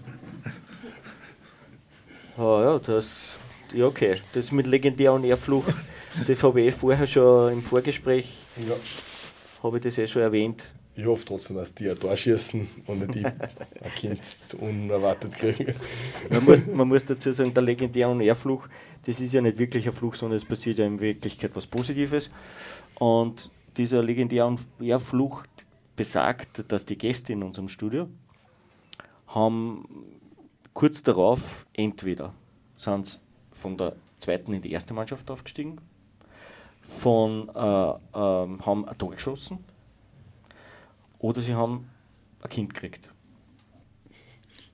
Oh, ja, das... Ja, okay. Das mit Legendär und Ehrfluch, das habe ich eh vorher schon im Vorgespräch, ja. habe ich das eh schon erwähnt. Ich hoffe trotzdem, dass die ein Tor schießen und nicht die ein Kind unerwartet kriegen. Man muss, man muss dazu sagen, der Legendär und Ehrfluch, das ist ja nicht wirklich ein Fluch, sondern es passiert ja in Wirklichkeit was Positives. Und dieser Legendär und Ehrfluch besagt, dass die Gäste in unserem Studio haben kurz darauf entweder sind sie von der zweiten in die erste Mannschaft aufgestiegen, von, äh, äh, haben ein Tor geschossen oder sie haben ein Kind gekriegt.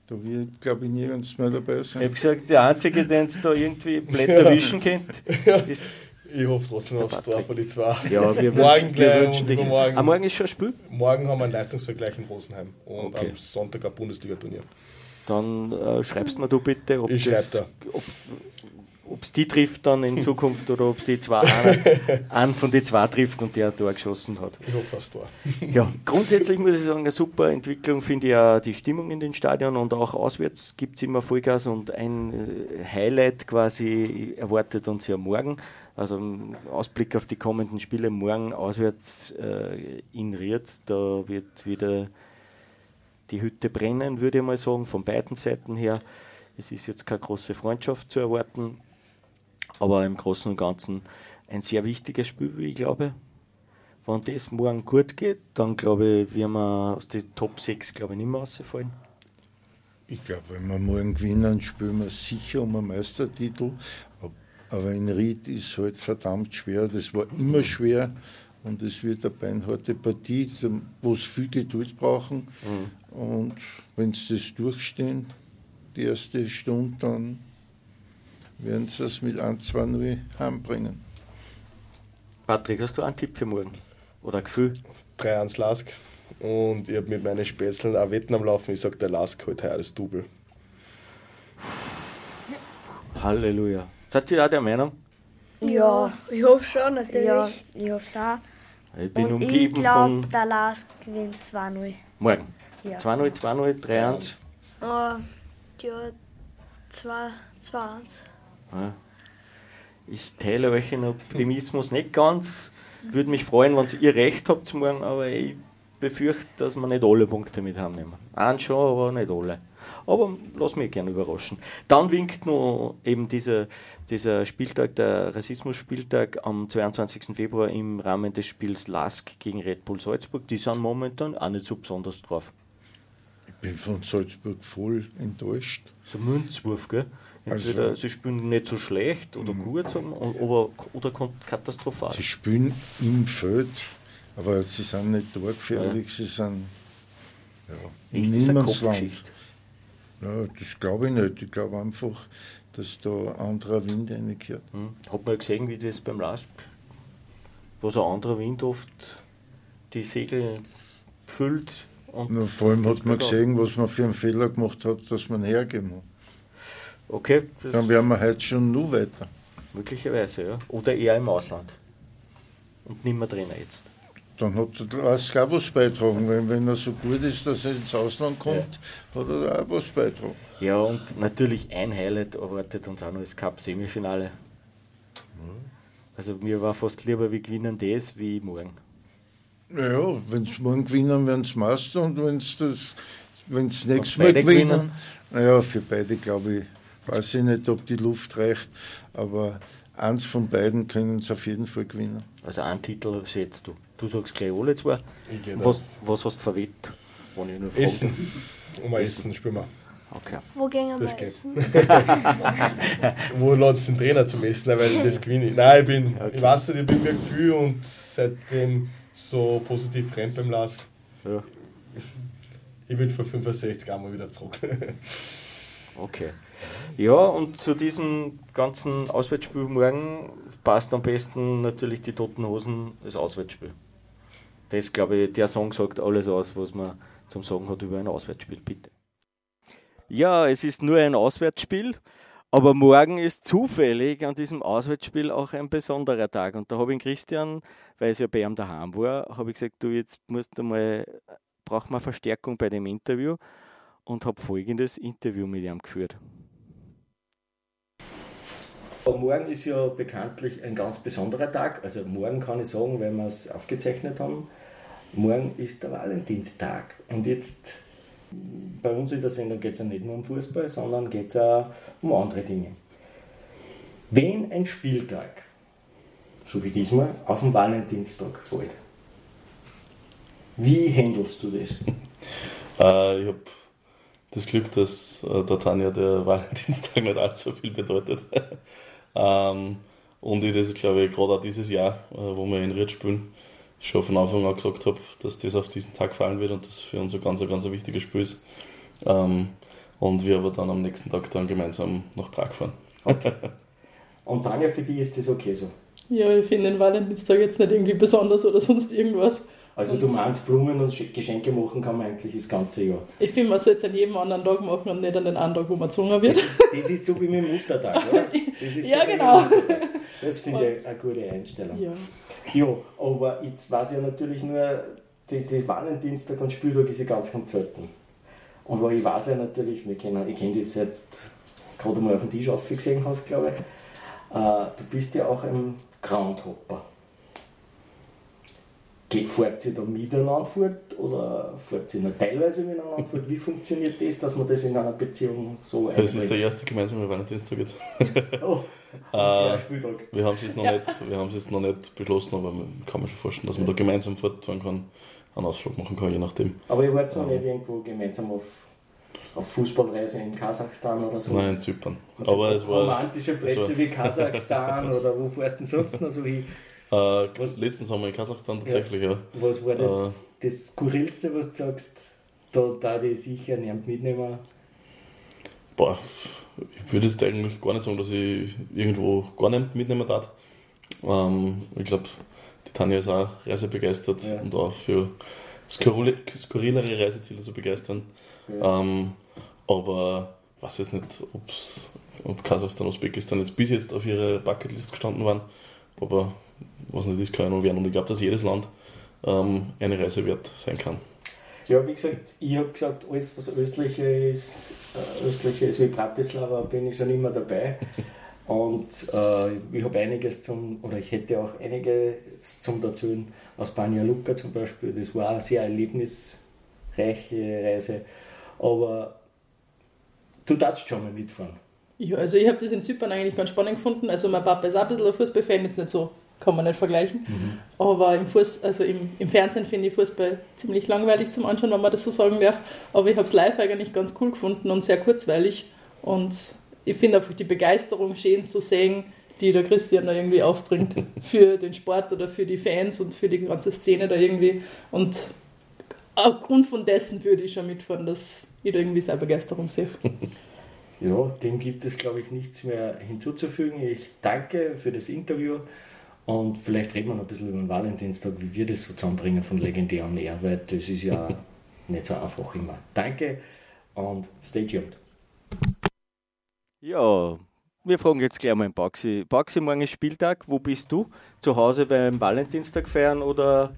Da wird, glaube ich, nirgends mehr dabei sein. Ich habe gesagt, der Einzige, den es da irgendwie blöd erwischen kennt, ist. Ich hoffe trotzdem aufs Tor von die zwei. Ja, wir morgen wünschen, gleich wir wünschen dich. Morgen, ah, morgen ist schon ein Spiel? Morgen haben wir einen Leistungsvergleich in Rosenheim und okay. am Sonntag ein Bundesliga-Turnier. Dann äh, schreibst mir du bitte, ob ich es die trifft dann in Zukunft oder ob es die zwei einen, einen von den zwei trifft und der ein Tor geschossen hat. Ich hoffe aufs Tor. Ja, grundsätzlich muss ich sagen, eine super Entwicklung finde ich ja die Stimmung in den Stadien und auch auswärts gibt es immer Vollgas und ein Highlight quasi erwartet uns ja morgen. Also im Ausblick auf die kommenden Spiele morgen auswärts äh, in Ried, da wird wieder die Hütte brennen, würde ich mal sagen, von beiden Seiten her. Es ist jetzt keine große Freundschaft zu erwarten, aber im Großen und Ganzen ein sehr wichtiges Spiel, wie ich glaube. Wenn das morgen gut geht, dann glaube ich, werden wir aus den Top sechs glaube ich, nicht mehr rausfallen. Ich glaube, wenn wir morgen gewinnen, spielen wir sicher um einen Meistertitel. Aber in Ried ist es halt verdammt schwer. Das war immer schwer und es wird eine beinharte Partie, wo es viel Geduld brauchen. Mhm. Und wenn sie das durchstehen, die erste Stunde, dann werden sie es mit eins zwei null heimbringen. Patrick, hast du einen Tipp für morgen? Oder ein Gefühl? drei eins Lask. Und ich habe mit meinen Spätzeln auch Wetten am Laufen. Ich sage, der Lask holt heuer das Double. Halleluja. Seid ihr auch der Meinung? Ja, ich hoffe schon, natürlich. Ja, ich hoffe es auch. Ich bin und umgeben ich glaub, von... der Lask gewinnt zwei null. Morgen? Ja. zwei null, zwei null, drei eins? Uh, ja, zwei eins. Ja. Ich teile euch den Optimismus nicht ganz. Würde mich freuen, wenn ihr recht habt morgen, aber ich befürchte, dass wir nicht alle Punkte mit heimnehmen. Einen schon, aber nicht alle. Aber lass mich gerne überraschen. Dann winkt noch eben dieser, dieser Spieltag, der Rassismus-Spieltag am zweiundzwanzigsten Februar im Rahmen des Spiels Lask gegen Red Bull Salzburg. Die sind momentan auch nicht so besonders drauf. Ich bin von Salzburg voll enttäuscht. So Münzwurf, gell? Entweder also, sie spielen nicht so schlecht oder gut, oder, oder katastrophal. Sie spielen im Feld, aber sie sind nicht torgefährlich, ja. Sie sind ja, ist das eine Kopfgeschichte? Ja, das glaube ich nicht. Ich glaube einfach, dass da ein anderer Wind reingehört. Hm. Hat man gesehen, wie das beim Lask, wo so ein anderer Wind oft die Segel füllt. Und Na, vor allem hat man gesehen, was man für einen Fehler gemacht hat, dass man hergeben hat. Okay. Dann wären wir heute schon nur weiter. Möglicherweise, ja. Oder eher im Ausland. Und nicht mehr Trainer jetzt. Dann hat der Lask auch was beitragen, weil wenn er so gut ist, dass er ins Ausland kommt, ja. Hat er auch was beitragen. Ja, und natürlich ein Highlight erwartet uns auch noch das Cup-Semifinale. Ja. Also mir war fast lieber, wir gewinnen das wie morgen. Naja, wenn sie morgen gewinnen, werden sie Meister und wenn sie das, wenn sie das nächste Mal gewinnen, gewinnen, naja, für beide glaube ich, weiß ich nicht, ob die Luft reicht, aber eins von beiden können sie auf jeden Fall gewinnen. Also einen Titel schätzt du. Du sagst gleich alle zwei. Was, was hast du verwettet? Essen. Um ein Essen spielen wir. Okay. Wo gehen wir das mal geht. essen? Wo laden sie den Trainer zum Essen, weil das gewinne ich. Nein, ich bin, okay. Ich weiß nicht, ich bin mir Gefühl und seitdem so positiv fremd beim Lask. Ja. Ich will für fünfundsechzig einmal wieder zurück. Okay. Ja, und zu diesem ganzen Auswärtsspiel morgen passt am besten natürlich die Toten Hosen als Auswärtsspiel. Das, glaube ich, der Song sagt alles aus, was man zum Sagen hat über ein Auswärtsspiel, bitte. Ja, es ist nur ein Auswärtsspiel, aber morgen ist zufällig an diesem Auswärtsspiel auch ein besonderer Tag. Und da habe ich Christian, weil es ja bei ihm daheim war, habe ich gesagt, du, jetzt musst du mal, braucht man Verstärkung bei dem Interview und habe folgendes Interview mit ihm geführt. Morgen ist ja bekanntlich ein ganz besonderer Tag. Also morgen kann ich sagen, weil wir es aufgezeichnet haben, morgen ist der Valentinstag. Und jetzt bei uns in der Sendung geht es ja nicht nur um Fußball, sondern geht es auch um andere Dinge. Wenn ein Spieltag, so wie diesmal, auf den Valentinstag fällt, wie handelst du das? äh, ich habe das Glück, dass äh, der Tanja der Valentinstag nicht allzu viel bedeutet. ähm, und ich das, glaube ich, gerade auch dieses Jahr, äh, wo wir in Ried spielen, schon von Anfang an gesagt habe, dass das auf diesen Tag fallen wird und das für uns ein ganz, ganz ein wichtiges Spiel ist. Ähm, und wir aber dann am nächsten Tag dann gemeinsam nach Prag fahren. Okay. Und Tanja, für die ist das okay so? Ja, ich finde den Valentinstag jetzt nicht irgendwie besonders oder sonst irgendwas. Also und du meinst, Blumen und Geschenke machen kann man eigentlich das ganze Jahr? Ich finde, man sollte es an jedem anderen Tag machen und nicht an den einen Tag, wo man gezwungen wird. Das, das ist so wie mit dem Muttertag, oder? Das ist ja, so genau. Das finde ich eine gute Einstellung. Ja. Ja, aber jetzt weiß ich ja natürlich nur, das Valentinstag und Spieltag ist ja ganz, ganz selten. Und aber ich weiß ja natürlich, wir kennen, ich kenne das jetzt gerade mal auf dem Tisch aufgesehen hast, glaube ich. Äh, du bist ja auch ein Groundhopper. Fährt sie da miteinander fort oder fährt sie nur teilweise miteinander fort? Wie funktioniert das, dass man das in einer Beziehung so einbringt? Das ist der erste gemeinsame Valentinstag jetzt. Oh, äh, Spieltag. Wir haben es jetzt, ja. jetzt noch nicht beschlossen, aber man kann mir schon vorstellen, dass man da gemeinsam fortfahren kann, einen Ausflug machen kann, je nachdem. Aber ihr wart noch ähm, nicht irgendwo gemeinsam auf, auf Fußballreise in Kasachstan oder so? Nein, in Zypern. Also aber es war romantische Plätze war, wie Kasachstan oder wo fährst du denn sonst noch so hin? Äh, was, letzten Sommer in Kasachstan tatsächlich, ja. ja. Was war das, äh, das Skurrilste, was du sagst, da da die sicher nicht mitnehmen? Boah, ich würde jetzt eigentlich gar nicht sagen, dass ich irgendwo gar nicht mitnehmen darf. Ähm, ich glaube, die Tanja ist auch reisebegeistert ja. und auch für skurrile, skurrilere Reiseziele zu begeistern. Ja. Ähm, aber ich weiß jetzt nicht, ob's, ob Kasachstan, Usbekistan jetzt bis jetzt auf ihrer Bucketlist gestanden waren. Aber was nicht ist, kann ja noch werden. Und ich glaube, dass jedes Land ähm, eine Reise wert sein kann. Ja, wie gesagt, ich habe gesagt, alles was östlicher ist, äh, östlicher ist wie Bratislava, bin ich schon immer dabei. Und äh, ich habe einiges zum, oder ich hätte auch einiges zum erzählen. Aus Banja Luka zum Beispiel, das war eine sehr erlebnisreiche Reise. Aber du darfst schon mal mitfahren. Ja, also ich habe das in Zypern eigentlich ganz spannend gefunden. Also mein Papa ist auch ein bisschen ein Fußballfan, jetzt nicht so, kann man nicht vergleichen. Mhm. Aber im, Fuß, also im, im Fernsehen finde ich Fußball ziemlich langweilig zum Anschauen, wenn man das so sagen darf. Aber ich habe es live eigentlich ganz cool gefunden und sehr kurzweilig. Und ich finde einfach die Begeisterung schön zu sehen, die der Christian da irgendwie aufbringt für den Sport oder für die Fans und für die ganze Szene da irgendwie. Und aufgrund von dessen würde ich schon mitfahren, dass ich da irgendwie seine Begeisterung sehe. Ja, dem gibt es, glaube ich, nichts mehr hinzuzufügen. Ich danke für das Interview und vielleicht reden wir noch ein bisschen über den Valentinstag, wie wir das so zusammenbringen von Legendär on Air, weil das ist ja nicht so einfach immer. Danke und stay tuned. Ja, wir fragen jetzt gleich mal den Baxi. Baxi, morgen ist Spieltag. Wo bist du? Zu Hause beim Valentinstag feiern oder?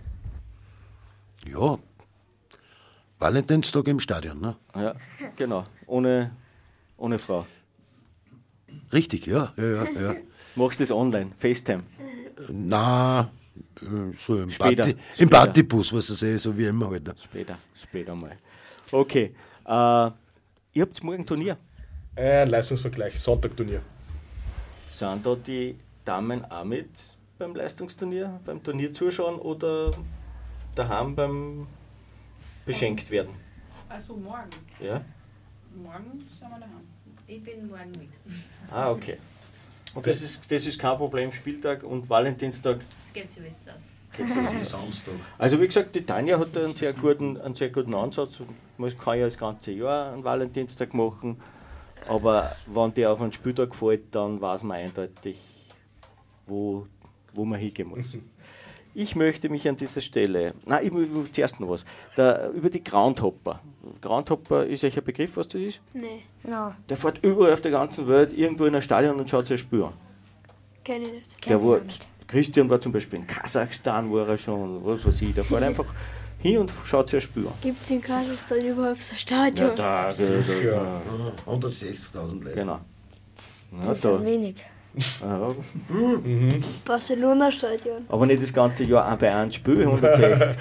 Ja, Valentinstag im Stadion, ne? Ja, genau. Ohne... Ohne Frau. Richtig, ja. ja, ja, ja. Machst du das online? FaceTime? Na, so im, Party, im Partybus, was ich sehe, so wie immer halt. Später, später mal. Okay. Äh, ihr habt morgen Turnier? Äh, Leistungsvergleich, Sonntag-Turnier. Sind da die Damen auch mit beim Leistungsturnier, beim Turnier zuschauen oder daheim beim beschenkt werden? Also morgen. Ja. Morgen sind wir daheim. Ich bin morgen mit. Ah, okay. Und das ist, das ist kein Problem, Spieltag und Valentinstag? Das geht sich besser aus. Das ist Samstag. Also wie gesagt, die Tanja hat einen sehr guten, einen sehr guten Ansatz. Man kann ja das ganze Jahr einen Valentinstag machen, aber wenn der auf einen Spieltag fällt, dann weiß man eindeutig, wo, wo man hingehen muss. Ich möchte mich an dieser Stelle, nein, ich will zuerst noch was, der, über die Groundhopper. Groundhopper ist euch ein Begriff, was das ist? Nee. No. Der fährt überall auf der ganzen Welt irgendwo in ein Stadion und schaut sich ein Spiel an. Kenn ich nicht. Der war, Christian war zum Beispiel in Kasachstan, war er schon, was weiß ich, der fährt einfach hin und schaut sich ein Spiel an. Gibt es in Kasachstan überhaupt so ein Stadion? Ja, da, da, da, ja. hundertsechzigtausend Leute. Genau. Das ist ein wenig. Ja. Mhm. Barcelona-Stadion. Aber nicht das ganze Jahr auch bei einem Spiel, hundertsechzig.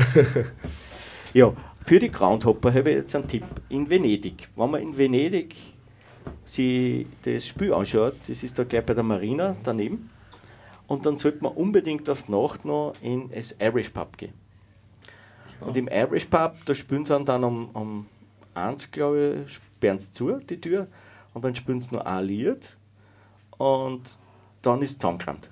Ja, für die Groundhopper habe ich jetzt einen Tipp. In Venedig. Wenn man in Venedig sich das Spiel anschaut, das ist da gleich bei der Marina daneben, und dann sollte man unbedingt auf die Nacht noch in das Irish Pub gehen. Und im Irish Pub, da spielen sie dann um, um eins, glaube ich, sperren sie zu, die Tür, und dann spielen sie noch ein Lied. Und dann ist es zusammengerammt.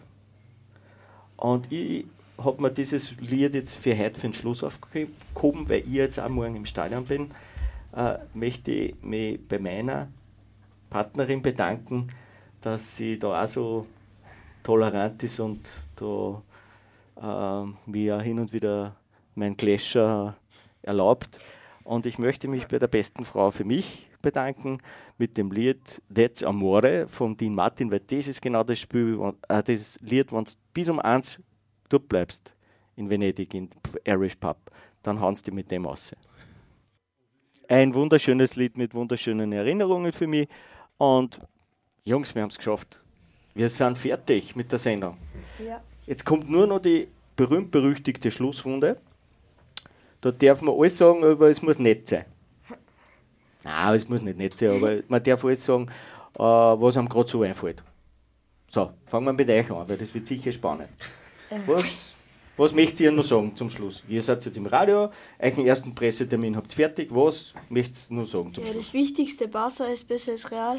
Und ich habe mir dieses Lied jetzt für heute für den Schluss aufgehoben, weil ich jetzt auch morgen im Stadion bin. äh, möchte ich mich bei meiner Partnerin bedanken, dass sie da auch so tolerant ist und da äh, mir hin und wieder mein Gläscher erlaubt. Und ich möchte mich bei der besten Frau für mich bedanken mit dem Lied That's Amore von Dean Martin, weil das ist genau das Spiel, äh, das Lied, wenn du bis um eins dort bleibst in Venedig, in Irish Pub, dann hauen sie dich mit dem raus. Ein wunderschönes Lied mit wunderschönen Erinnerungen für mich. Und Jungs, wir haben es geschafft. Wir sind fertig mit der Sendung. Ja. Jetzt kommt nur noch die berühmt-berüchtigte Schlussrunde. Da darf man alles sagen, aber es muss nett sein. Nein, es muss nicht nett sein, aber man darf alles sagen, äh, was einem gerade so einfällt. So, fangen wir mit euch an, weil das wird sicher spannend. Was, was möchtet ihr noch sagen zum Schluss? Ihr seid jetzt im Radio, euren ersten Pressetermin habt ihr fertig. Was möchtet ihr noch sagen zum ja, Schluss? Das Wichtigste, Barca ist besser als Real.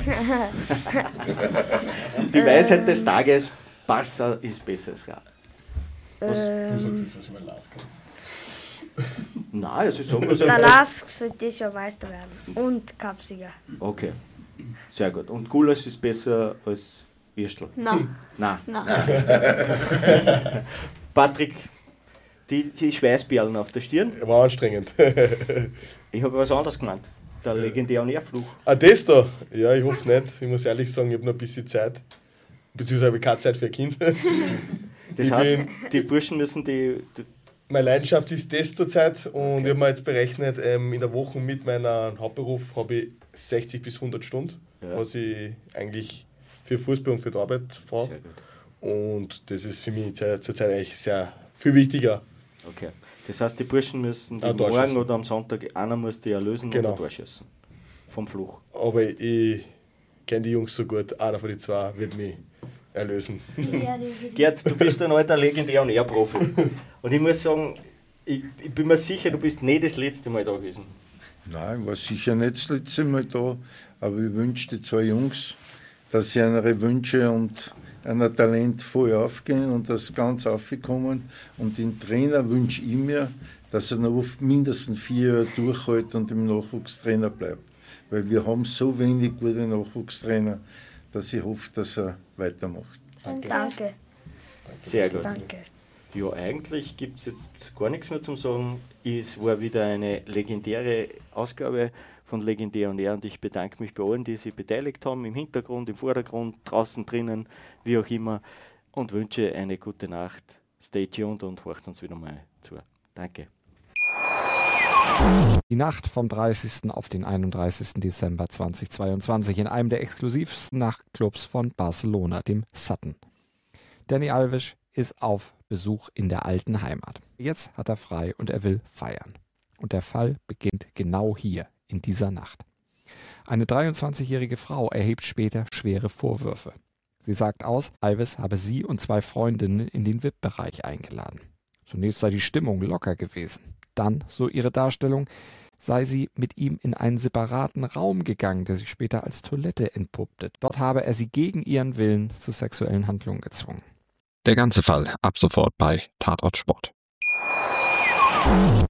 Die Weisheit des Tages, Barca ist besser als Real. Was? Du sagst jetzt was über Lask. Nein, also sagen wir so. Der Lask sollte dieses Jahr Meister werden und Cupsieger. Okay, sehr gut. Und Gulasch ist besser als Würstel? Nein. Nein. Nein. Patrick, die, die Schweißperlen auf der Stirn? War anstrengend. Ich habe was anderes gemeint. Der legendäre Nährfluch. Ah, das da? Ja, ich hoffe nicht. Ich muss ehrlich sagen, ich habe noch ein bisschen Zeit. Beziehungsweise habe ich keine Zeit für ein Kind. Das ich heißt, die Burschen müssen die... die Meine Leidenschaft ist das zurzeit und okay. Ich habe mir jetzt berechnet, ähm, in der Woche mit meinem Hauptberuf habe ich sechzig bis hundert Stunden, ja. was ich eigentlich für Fußball und für die Arbeit brauche. Und das ist für mich zurzeit eigentlich sehr viel wichtiger. Okay. Das heißt, die Burschen müssen die morgen oder am Sonntag, einer muss die erlösen genau. oder durchschießen. Vom Fluch. Aber ich kenne die Jungs so gut, einer von den zwei wird mich erlösen. Gerd, du bist ein alter legendär und Profi. Und ich muss sagen, ich, ich bin mir sicher, du bist nicht das letzte Mal da gewesen. Nein, ich war sicher nicht das letzte Mal da, aber ich wünsche den zwei Jungs, dass sie ihre Wünsche und ein Talent voll aufgehen und das ganz aufkommen. Und den Trainer wünsche ich mir, dass er noch oft mindestens vier Jahre durchhält und im Nachwuchstrainer bleibt. Weil wir haben so wenig gute Nachwuchstrainer, dass ich hoffe, dass er weitermacht. Danke. Danke. Sehr gut. Danke. Ja, eigentlich gibt es jetzt gar nichts mehr zum Sagen. Es war wieder eine legendäre Ausgabe von Legendär und Air und ich bedanke mich bei allen, die sich beteiligt haben, im Hintergrund, im Vordergrund, draußen, drinnen, wie auch immer und wünsche eine gute Nacht. Stay tuned und horcht uns wieder mal zu. Danke. Die Nacht vom dreißigsten auf den einunddreißigsten Dezember zweitausendzweiundzwanzig in einem der exklusivsten Nachtclubs von Barcelona, dem Sutton. Dani Alves ist auf Besuch in der alten Heimat. Jetzt hat er frei und er will feiern. Und der Fall beginnt genau hier, in dieser Nacht. Eine dreiundzwanzigjährige Frau erhebt später schwere Vorwürfe. Sie sagt aus, Alves habe sie und zwei Freundinnen in den V I P-Bereich eingeladen. Zunächst sei die Stimmung locker gewesen. Dann, so ihre Darstellung, sei sie mit ihm in einen separaten Raum gegangen, der sich später als Toilette entpuppte. Dort habe er sie gegen ihren Willen zu sexuellen Handlungen gezwungen. Der ganze Fall ab sofort bei Tatort Sport.